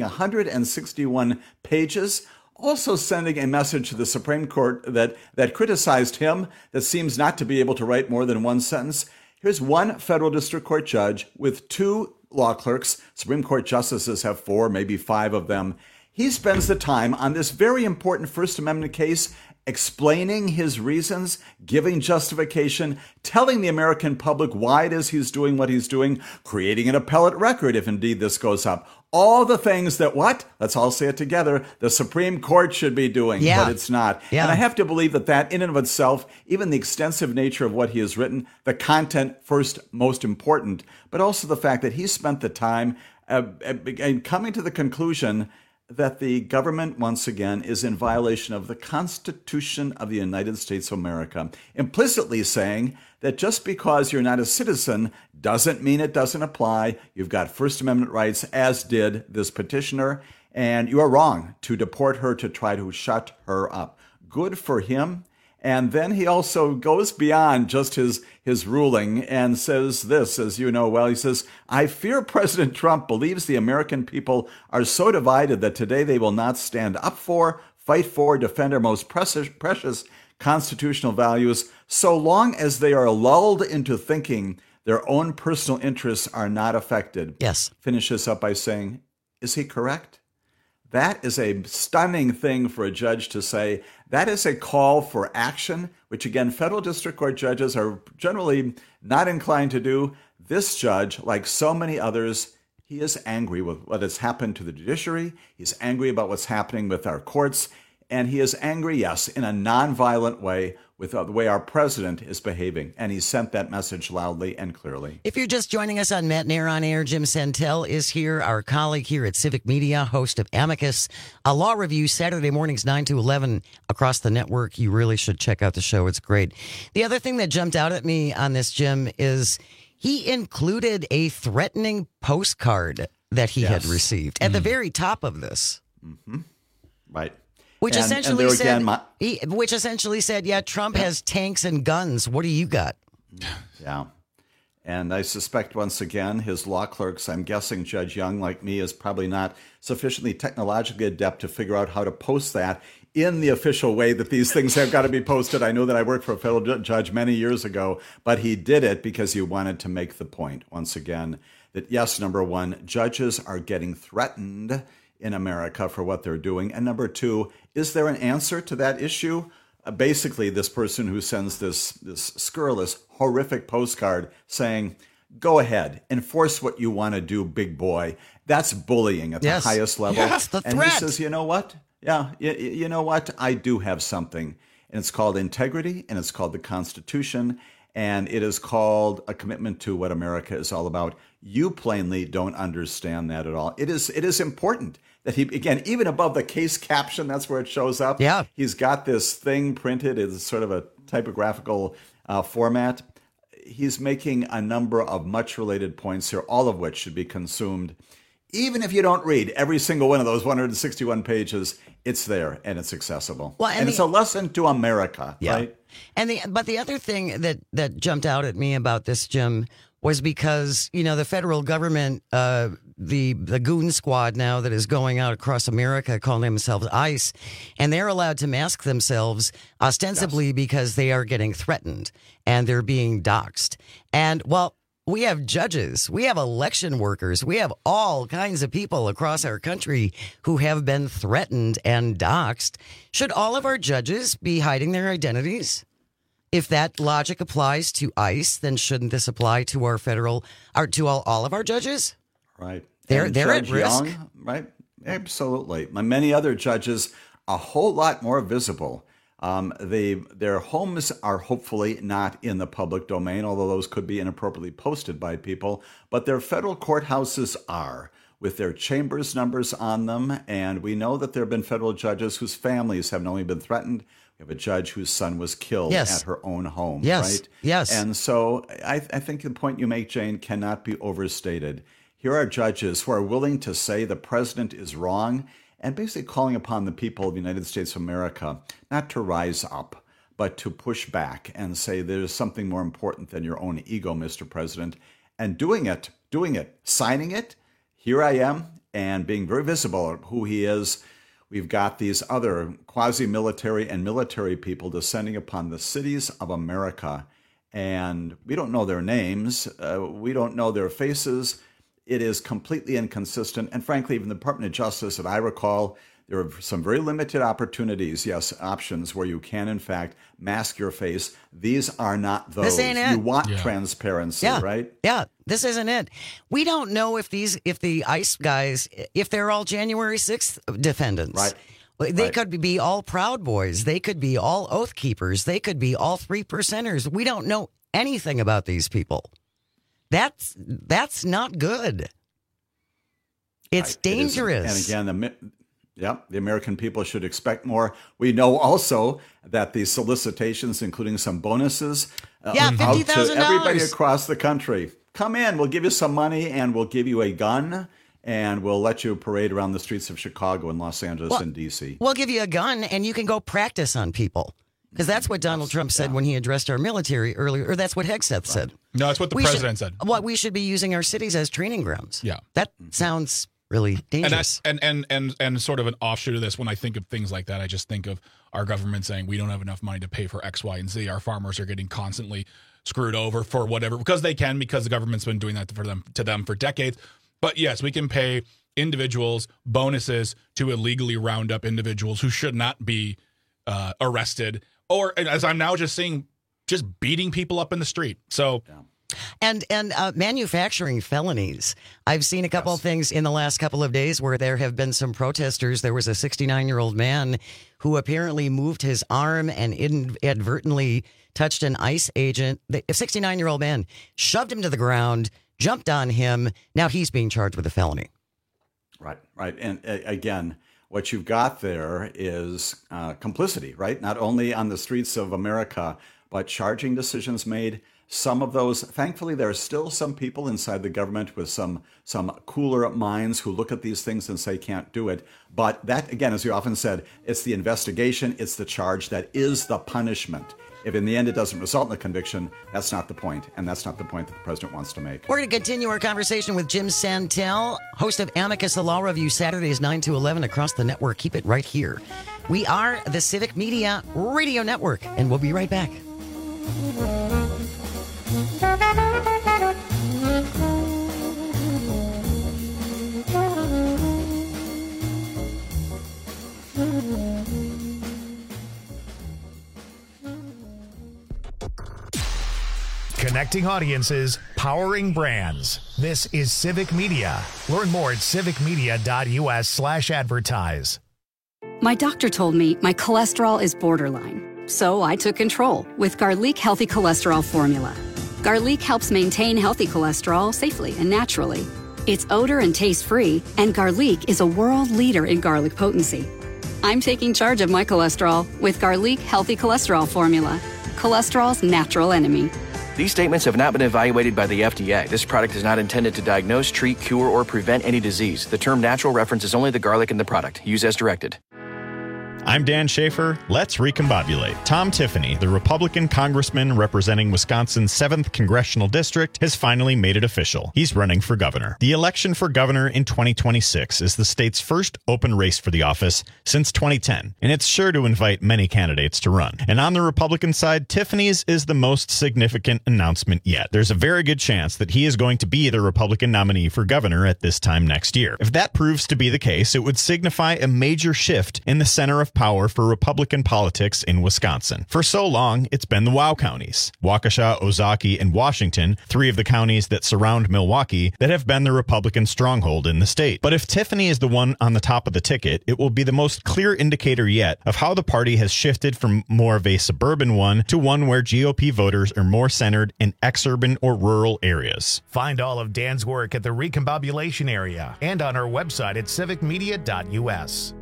161 pages, also sending a message to the Supreme Court that criticized him, that seems not to be able to write more than one sentence. Here's one federal district court judge with 2 law clerks. Supreme Court justices have 4, maybe 5 of them. He spends the time on this very important First Amendment case explaining his reasons, giving justification, telling the American public why it is he's doing what he's doing, creating an appellate record if indeed this goes up. All the things that what? Let's all say it together. The Supreme Court should be doing, but it's not. Yeah. And I have to believe that in and of itself, even the extensive nature of what he has written, the content first, most important, but also the fact that he spent the time coming to the conclusion that the government, once again, is in violation of the Constitution of the United States of America, implicitly saying that just because you're not a citizen doesn't mean it doesn't apply. You've got First Amendment rights, as did this petitioner, and you are wrong to deport her, to try to shut her up. Good for him. And then he also goes beyond just his ruling and says this, as you know well, he says, I fear President Trump believes the American people are so divided that today they will not stand up for, fight for, defend our most precious constitutional values, so long as they are lulled into thinking their own personal interests are not affected. Yes. Finishes up by saying, is he correct? That is a stunning thing for a judge to say. That is a call for action, which again, federal district court judges are generally not inclined to do. This judge, like so many others, he is angry with what has happened to the judiciary. He's angry about what's happening with our courts. And he is angry, yes, in a nonviolent way with the way our president is behaving. And he sent that message loudly and clearly. If you're just joining us on Matt Nair on Air, Jim Santel is here, our colleague here at Civic Media, host of Amicus, a law review Saturday mornings 9 to 11 across the network. You really should check out the show. It's great. The other thing that jumped out at me on this, Jim, is he included a threatening postcard that he had received at the very top of this. Mm-hmm. Right. Which essentially said, yeah, Trump has tanks and guns. What do you got? Yeah. And I suspect, once again, his law clerks, I'm guessing Judge Young, like me, is probably not sufficiently technologically adept to figure out how to post that in the official way that these things have got to be posted. I know that I worked for a federal judge many years ago, but he did it because he wanted to make the point, once again, that yes, number one, judges are getting threatened in America for what they're doing. And number two, is there an answer to that issue? Basically, this person who sends this scurrilous, horrific postcard saying, go ahead, enforce what you want to do, big boy. That's bullying at the highest level. Yes, the threat. And he says, you know what? Yeah, you know what? I do have something. And it's called integrity, and it's called the Constitution, and it is called a commitment to what America is all about. You plainly don't understand that at all. It is important that he, again, even above the case caption, that's where it shows up. Yeah. He's got this thing printed. It's sort of a typographical format. He's making a number of much related points here, all of which should be consumed. Even if you don't read every single one of those 161 pages, it's there and it's accessible. Well, and it's a lesson to America, right? But the other thing that jumped out at me about this, Jim, was because, you know, the federal government, the goon squad now that is going out across America calling themselves ICE, and they're allowed to mask themselves ostensibly because they are getting threatened and they're being doxxed. And, well, We have judges. We have election workers. We have all kinds of people across our country who have been threatened and doxxed. Should all of our judges be hiding their identities? If that logic applies to ICE, then shouldn't this apply to our federal, or to all of our judges? Right. They're And at Judge risk. Young, right? Absolutely. Many other judges, a whole lot more visible. Their homes are hopefully not in the public domain, although those could be inappropriately posted by people. But their federal courthouses are, with their chambers numbers on them. And we know that there have been federal judges whose families have not only been threatened. We have a judge whose son was killed at her own home. Yes. Right? Yes. And so I think the point you make, Jane, cannot be overstated. Here are judges who are willing to say the president is wrong and basically calling upon the people of the United States of America not to rise up, but to push back and say there's something more important than your own ego, Mr. President, and doing it, signing it. Here I am, and being very visible of who he is. We've got these other quasi-military and military people descending upon the cities of America, and we don't know their names. We don't know their faces. It is completely inconsistent. And frankly, even the Department of Justice, that I recall, there are some very limited opportunities, options where you can, in fact, mask your face. These are not those. This ain't it. You want transparency, right? Yeah, this isn't it. We don't know if the ICE guys, if they're all January 6th defendants. Right. They could be all Proud Boys. They could be all Oath Keepers. They could be all 3%ers. We don't know anything about these people. That's not good. It's dangerous. And again, the American people should expect more. We know also that these solicitations, including some bonuses, out to everybody across the country. Come in, we'll give you some money, and we'll give you a gun, and we'll let you parade around the streets of Chicago and Los Angeles and D.C. We'll give you a gun, and you can go practice on people. Because that's what Donald Trump said when he addressed our military earlier, or that's what Hegseth said. No, that's what the president said. What we should be using our cities as training grounds. Yeah. That sounds really dangerous. And sort of an offshoot of this, when I think of things like that, I just think of our government saying we don't have enough money to pay for X, Y, and Z. Our farmers are getting constantly screwed over for whatever, because they can, because the government's been doing that to them for decades. But yes, we can pay individuals bonuses to illegally round up individuals who should not be arrested, or, as I'm now just seeing, just beating people up in the street. So, and manufacturing felonies. I've seen a couple of things in the last couple of days where there have been some protesters. There was a 69-year-old man who apparently moved his arm and inadvertently touched an ICE agent. A 69-year-old man shoved him to the ground, jumped on him. Now he's being charged with a felony. Right. And again, what you've got there is complicity, right? Not only on the streets of America, but charging decisions made. Some of those, thankfully, there are still some people inside the government with some cooler minds who look at these things and say can't do it. But that, again, as you often said, it's the investigation, it's the charge that is the punishment. If in the end it doesn't result in a conviction, that's not the point. And that's not the point that the president wants to make. We're going to continue our conversation with Jim Santel, host of Amicus, the Law Review, Saturdays 9 to 11 across the network. Keep it right here. We are the Civic Media Radio Network, and we'll be right back. Connecting audiences, powering brands. This is Civic Media. Learn more at civicmedia.us/advertise. My doctor told me my cholesterol is borderline, so I took control with Garlic Healthy Cholesterol Formula. Garlic helps maintain healthy cholesterol safely and naturally. It's odor and taste-free, and Garlic is a world leader in garlic potency. I'm taking charge of my cholesterol with Garlic Healthy Cholesterol Formula, cholesterol's natural enemy. These statements have not been evaluated by the FDA. This product is not intended to diagnose, treat, cure, or prevent any disease. The term natural references only the garlic in the product. Use as directed. I'm Dan Schaefer. Let's recombobulate. Tom Tiffany, the Republican congressman representing Wisconsin's 7th Congressional District, has finally made it official. He's running for governor. The election for governor in 2026 is the state's first open race for the office since 2010, and it's sure to invite many candidates to run. And on the Republican side, Tiffany's is the most significant announcement yet. There's a very good chance that he is going to be the Republican nominee for governor at this time next year. If that proves to be the case, it would signify a major shift in the center of power for Republican politics in Wisconsin. For so long, it's been the WOW counties, Waukesha, Ozaukee, and Washington, 3 of the counties that surround Milwaukee, that have been the Republican stronghold in the state. But if Tiffany is the one on the top of the ticket, it will be the most clear indicator yet of how the party has shifted from more of a suburban one to one where GOP voters are more centered in exurban or rural areas. Find all of Dan's work at the Recombobulation area and on our website at civicmedia.us.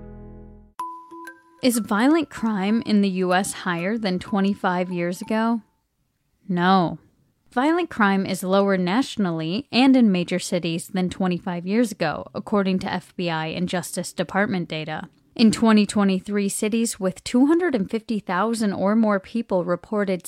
Is violent crime in the U.S. higher than 25 years ago? No. Violent crime is lower nationally and in major cities than 25 years ago, according to FBI and Justice Department data. In 2023, cities with 250,000 or more people reported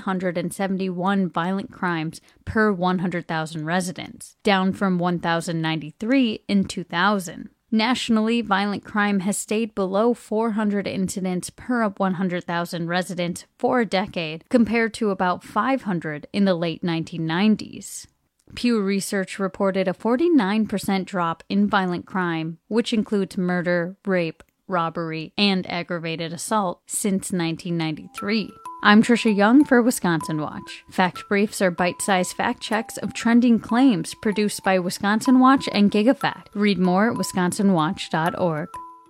771 violent crimes per 100,000 residents, down from 1,093 in 2000. Nationally, violent crime has stayed below 400 incidents per 100,000 residents for a decade, compared to about 500 in the late 1990s. Pew Research reported a 49% drop in violent crime, which includes murder, rape, robbery, and aggravated assault since 1993. I'm Trisha Young for Wisconsin Watch. Fact Briefs are bite-sized fact checks of trending claims produced by Wisconsin Watch and GigaFact. Read more at wisconsinwatch.org.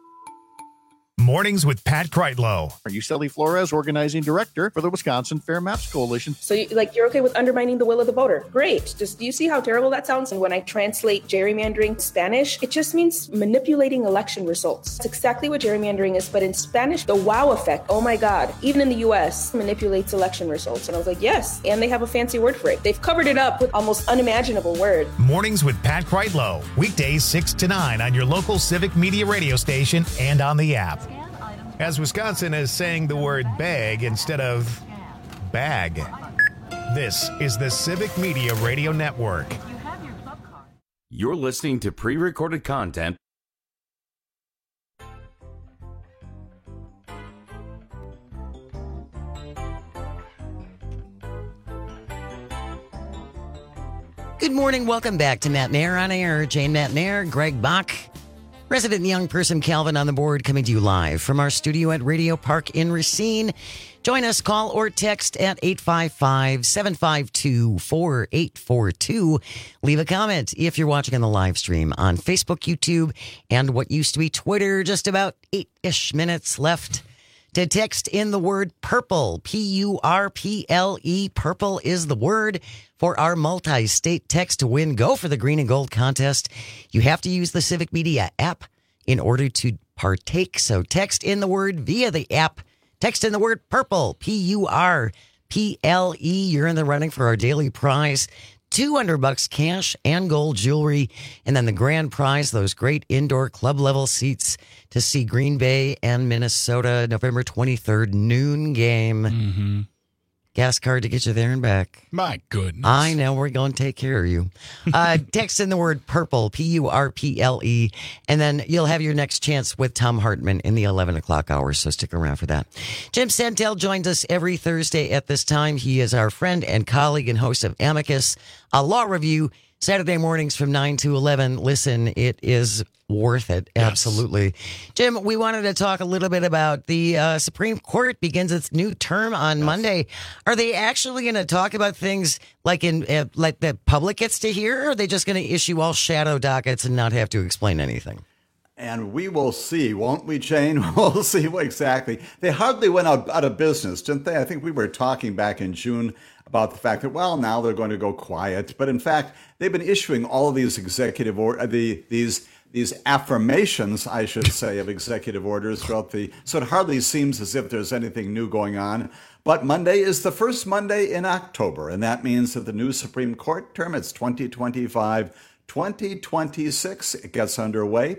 Mornings with Pat Kreitlow. Are you Sally Flores, organizing director for the Wisconsin Fair Maps Coalition? So you're okay with undermining the will of the voter? Great. Just do you see how terrible that sounds? And when I translate gerrymandering Spanish, it just means manipulating election results. It's exactly what gerrymandering is, but in Spanish, the wow effect, oh my God, even in the US, manipulates election results. And I was like, yes, and they have a fancy word for it. They've covered it up with almost unimaginable word. Mornings with Pat Kreitlow. Weekdays 6 to 9 on your local Civic Media radio station and on the app. As Wisconsin is saying the word bag instead of bag. This is the Civic Media Radio Network. You're listening to pre-recorded content. Good morning. Welcome back to Matt Nair on Air. Jane Matt Nair, Greg Bach, resident young person Calvin on the board, coming to you live from our studio at Radio Park in Racine. Join us, call or text at 855-752-4842. Leave a comment if you're watching on the live stream on Facebook, YouTube, and what used to be Twitter. Just about 8-ish minutes left to text in the word purple, P-U-R-P-L-E. Purple is the word for our multi-state text to win. Go for the green and gold contest. You have to use the Civic Media app in order to partake. So text in the word via the app. Text in the word purple, P-U-R-P-L-E. You're in the running for our daily prize. $200 cash and gold jewelry. And then the grand prize, those great indoor club level seats to see Green Bay and Minnesota, November 23rd, noon game. Mm-hmm. Gas card to get you there and back. My goodness. I know, we're going to take care of you. Text in the word purple, P-U-R-P-L-E, and then you'll have your next chance with Tom Hartman in the 11 o'clock hour, so stick around for that. Jim Santel joins us every Thursday at this time. He is our friend and colleague and host of Amicus, a law review, Saturday mornings from 9 to 11. Listen, it is worth it. Yes. Absolutely. Jim, we wanted to talk a little bit about the Supreme Court begins its new term on Monday. Are they actually going to talk about things like like the public gets to hear, or are they just going to issue all shadow dockets and not have to explain anything? And we will see, won't we, Jane? We'll see exactly. They hardly went out of business, didn't they? I think we were talking back in June about the fact that, well, now they're going to go quiet. But in fact, they've been issuing all of these executive these affirmations, I should say, of executive orders throughout so it hardly seems as if there's anything new going on. But Monday is the first Monday in October, and that means that the new Supreme Court term, it's 2025-2026, it gets underway.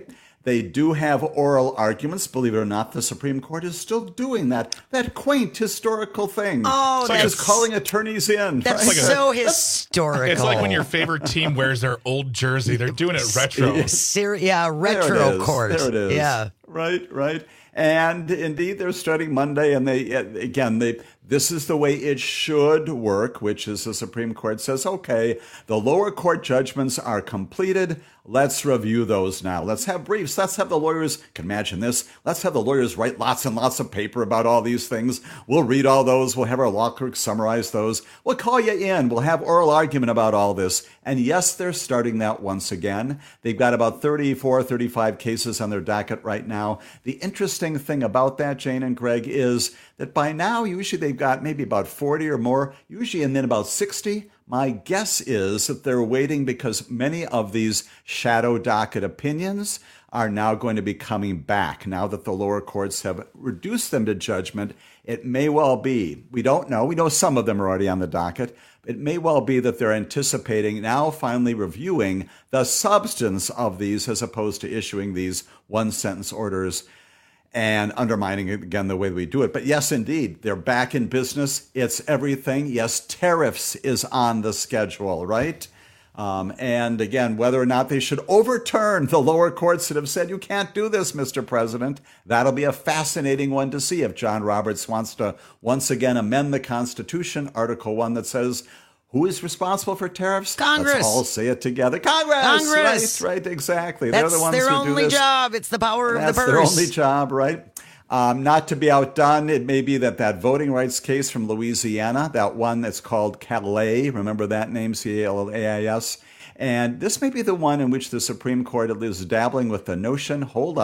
They do have oral arguments. Believe it or not, the Supreme Court is still doing that quaint historical thing. Oh, such as calling attorneys in. That's right? so historical. It's like when your favorite team wears their old jersey. They're doing it retro. Retro court. There it is. Yeah. Right. And indeed, they're starting Monday, and this is the way it should work, which is the Supreme Court says, okay, the lower court judgments are completed. Let's review those now. Let's have briefs. Let's have the lawyers, can imagine this, let's have the lawyers write lots and lots of paper about all these things. We'll read all those. We'll have our law clerks summarize those. We'll call you in. We'll have oral argument about all this. And yes, they're starting that once again. They've got about 34, 35 cases on their docket right now. The interesting thing about that, Jane and Greg, is that by now, usually they've got maybe about 40 or more, usually, and then about 60. My guess is that they're waiting because many of these shadow docket opinions are now going to be coming back. Now that the lower courts have reduced them to judgment, it may well be, we don't know, we know some of them are already on the docket, it may well be that they're anticipating now finally reviewing the substance of these as opposed to issuing these one-sentence orders and undermining, again, the way we do it. But yes, indeed, they're back in business. It's everything. Yes, tariffs is on the schedule, right? And again, whether or not they should overturn the lower courts that have said, you can't do this, Mr. President, that'll be a fascinating one to see if John Roberts wants to once again amend the Constitution, Article 1, that says, who is responsible for tariffs? Congress. Let's all say it together. Congress. Right, exactly. That's They're the ones their who do only this. job. It's the power of the That's purse. their only job, right? Not to be outdone, it may be that voting rights case from Louisiana, that one that's called Calais, remember that name, C-A-L-A-I-S? And this may be the one in which the Supreme Court is dabbling with the notion,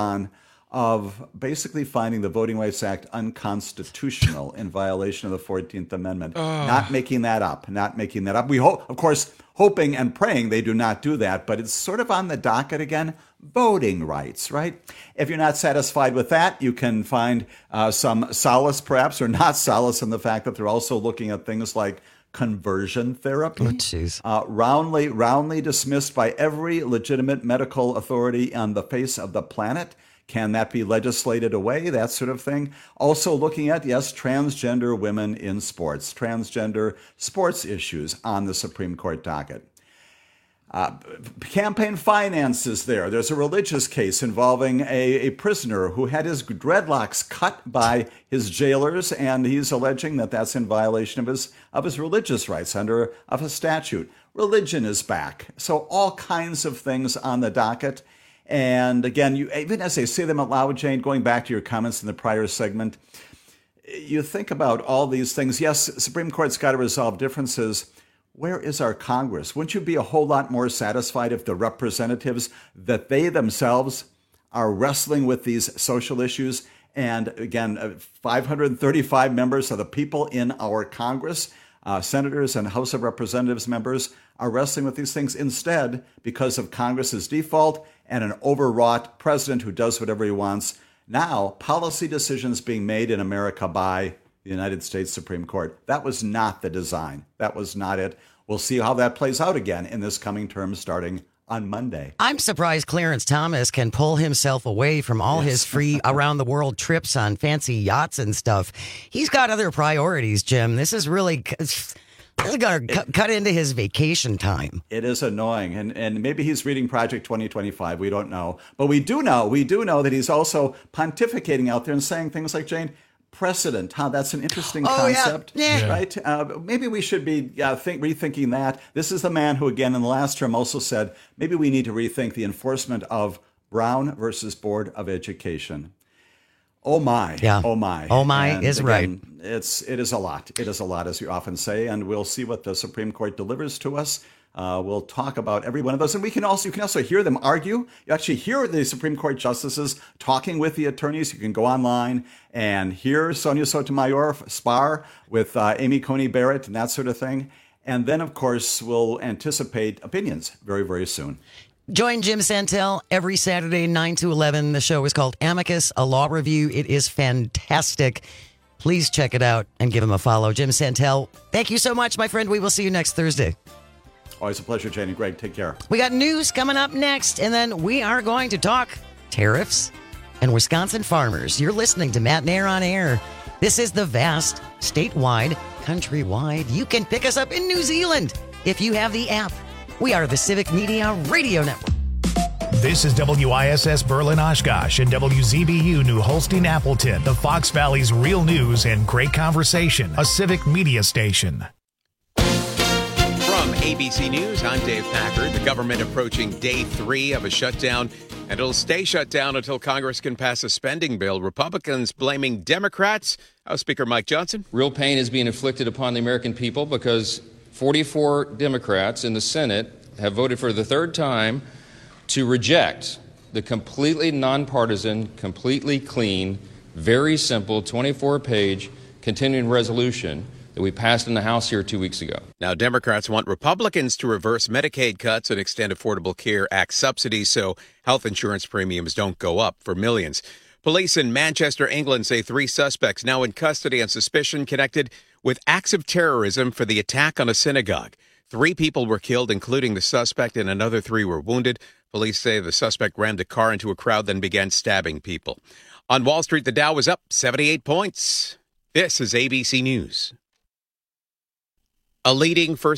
of basically finding the Voting Rights Act unconstitutional in violation of the 14th Amendment. Not making that up. We hope, of course, hoping and praying they do not do that, but it's sort of on the docket again. Voting rights, right? If you're not satisfied with that, you can find some solace, perhaps, or not solace in the fact that they're also looking at things like conversion therapy. Roundly dismissed by every legitimate medical authority on the face of the planet. Can that be legislated away? That sort of thing. Also looking at, yes, transgender women in sports, transgender sports issues on the Supreme Court docket. Campaign finance is there. There's a religious case involving a prisoner who had his dreadlocks cut by his jailers, and he's alleging that that's in violation of his religious rights under a statute. Religion is back. So all kinds of things on the docket. And again, even as I say them out loud, Jane, going back to your comments in the prior segment, you think about all these things. Yes, Supreme Court's got to resolve differences. Where is our Congress? Wouldn't you be a whole lot more satisfied if the representatives, that they themselves are wrestling with these social issues? And again, 535 members of the people in our Congress, senators and House of Representatives members, are wrestling with these things. Instead, because of Congress's default and an overwrought president who does whatever he wants, now policy decisions being made in America by the United States Supreme Court. That was not the design. That was not it. We'll see how that plays out again in this coming term starting on Monday. I'm surprised Clarence Thomas can pull himself away from all his free around-the-world trips on fancy yachts and stuff. He's got other priorities, Jim. This is really going to cut into his vacation time. It is annoying. And maybe he's reading Project 2025. We don't know. But we do know that he's also pontificating out there and saying things like, Jane, precedent, that's an interesting concept, right? Maybe we should be rethinking that. This is the man who, again, in the last term also said, maybe we need to rethink the enforcement of Brown versus Board of Education. Oh my. Yeah. Oh my. Oh my and is again, right. It is a lot. It is a lot, as you often say, and we'll see what the Supreme Court delivers to us. We'll talk about every one of those, and you can also hear them argue. You actually hear the Supreme Court justices talking with the attorneys. You can go online and hear Sonia Sotomayor spar with Amy Coney Barrett and that sort of thing. And then, of course, we'll anticipate opinions very, very soon. Join Jim Santel every Saturday, 9 to 11. The show is called Amicus, a law review. It is fantastic. Please check it out and give him a follow. Jim Santel, thank you so much, my friend. We will see you next Thursday. Always a pleasure, Jane and Greg. Take care. We got news coming up next, and then we are going to talk tariffs, and Wisconsin farmers. You're listening to Matt Nair on Air. This is the vast, statewide, countrywide. You can pick us up in New Zealand if you have the app. We are the Civic Media Radio Network. This is WISS Berlin Oshkosh and WZBU New Holstein Appleton, the Fox Valley's real news and great conversation, a civic media station. From ABC News, I'm Dave Packard. The government approaching day 3 of a shutdown, and it'll stay shut down until Congress can pass a spending bill. Republicans blaming Democrats. House Speaker Mike Johnson. Real pain is being inflicted upon the American people because 44 Democrats in the Senate have voted for the third time to reject the completely nonpartisan, completely clean, very simple 24-page continuing resolution that we passed in the House here 2 weeks ago. Now, Democrats want Republicans to reverse Medicaid cuts and extend Affordable Care Act subsidies so health insurance premiums don't go up for millions. Police in Manchester, England say 3 suspects now in custody on suspicion connected with acts of terrorism for the attack on a synagogue. 3 people were killed, including the suspect, and another 3 were wounded. Police say the suspect rammed a car into a crowd, then began stabbing people. On Wall Street, the Dow was up 78 points. This is ABC News. A leading first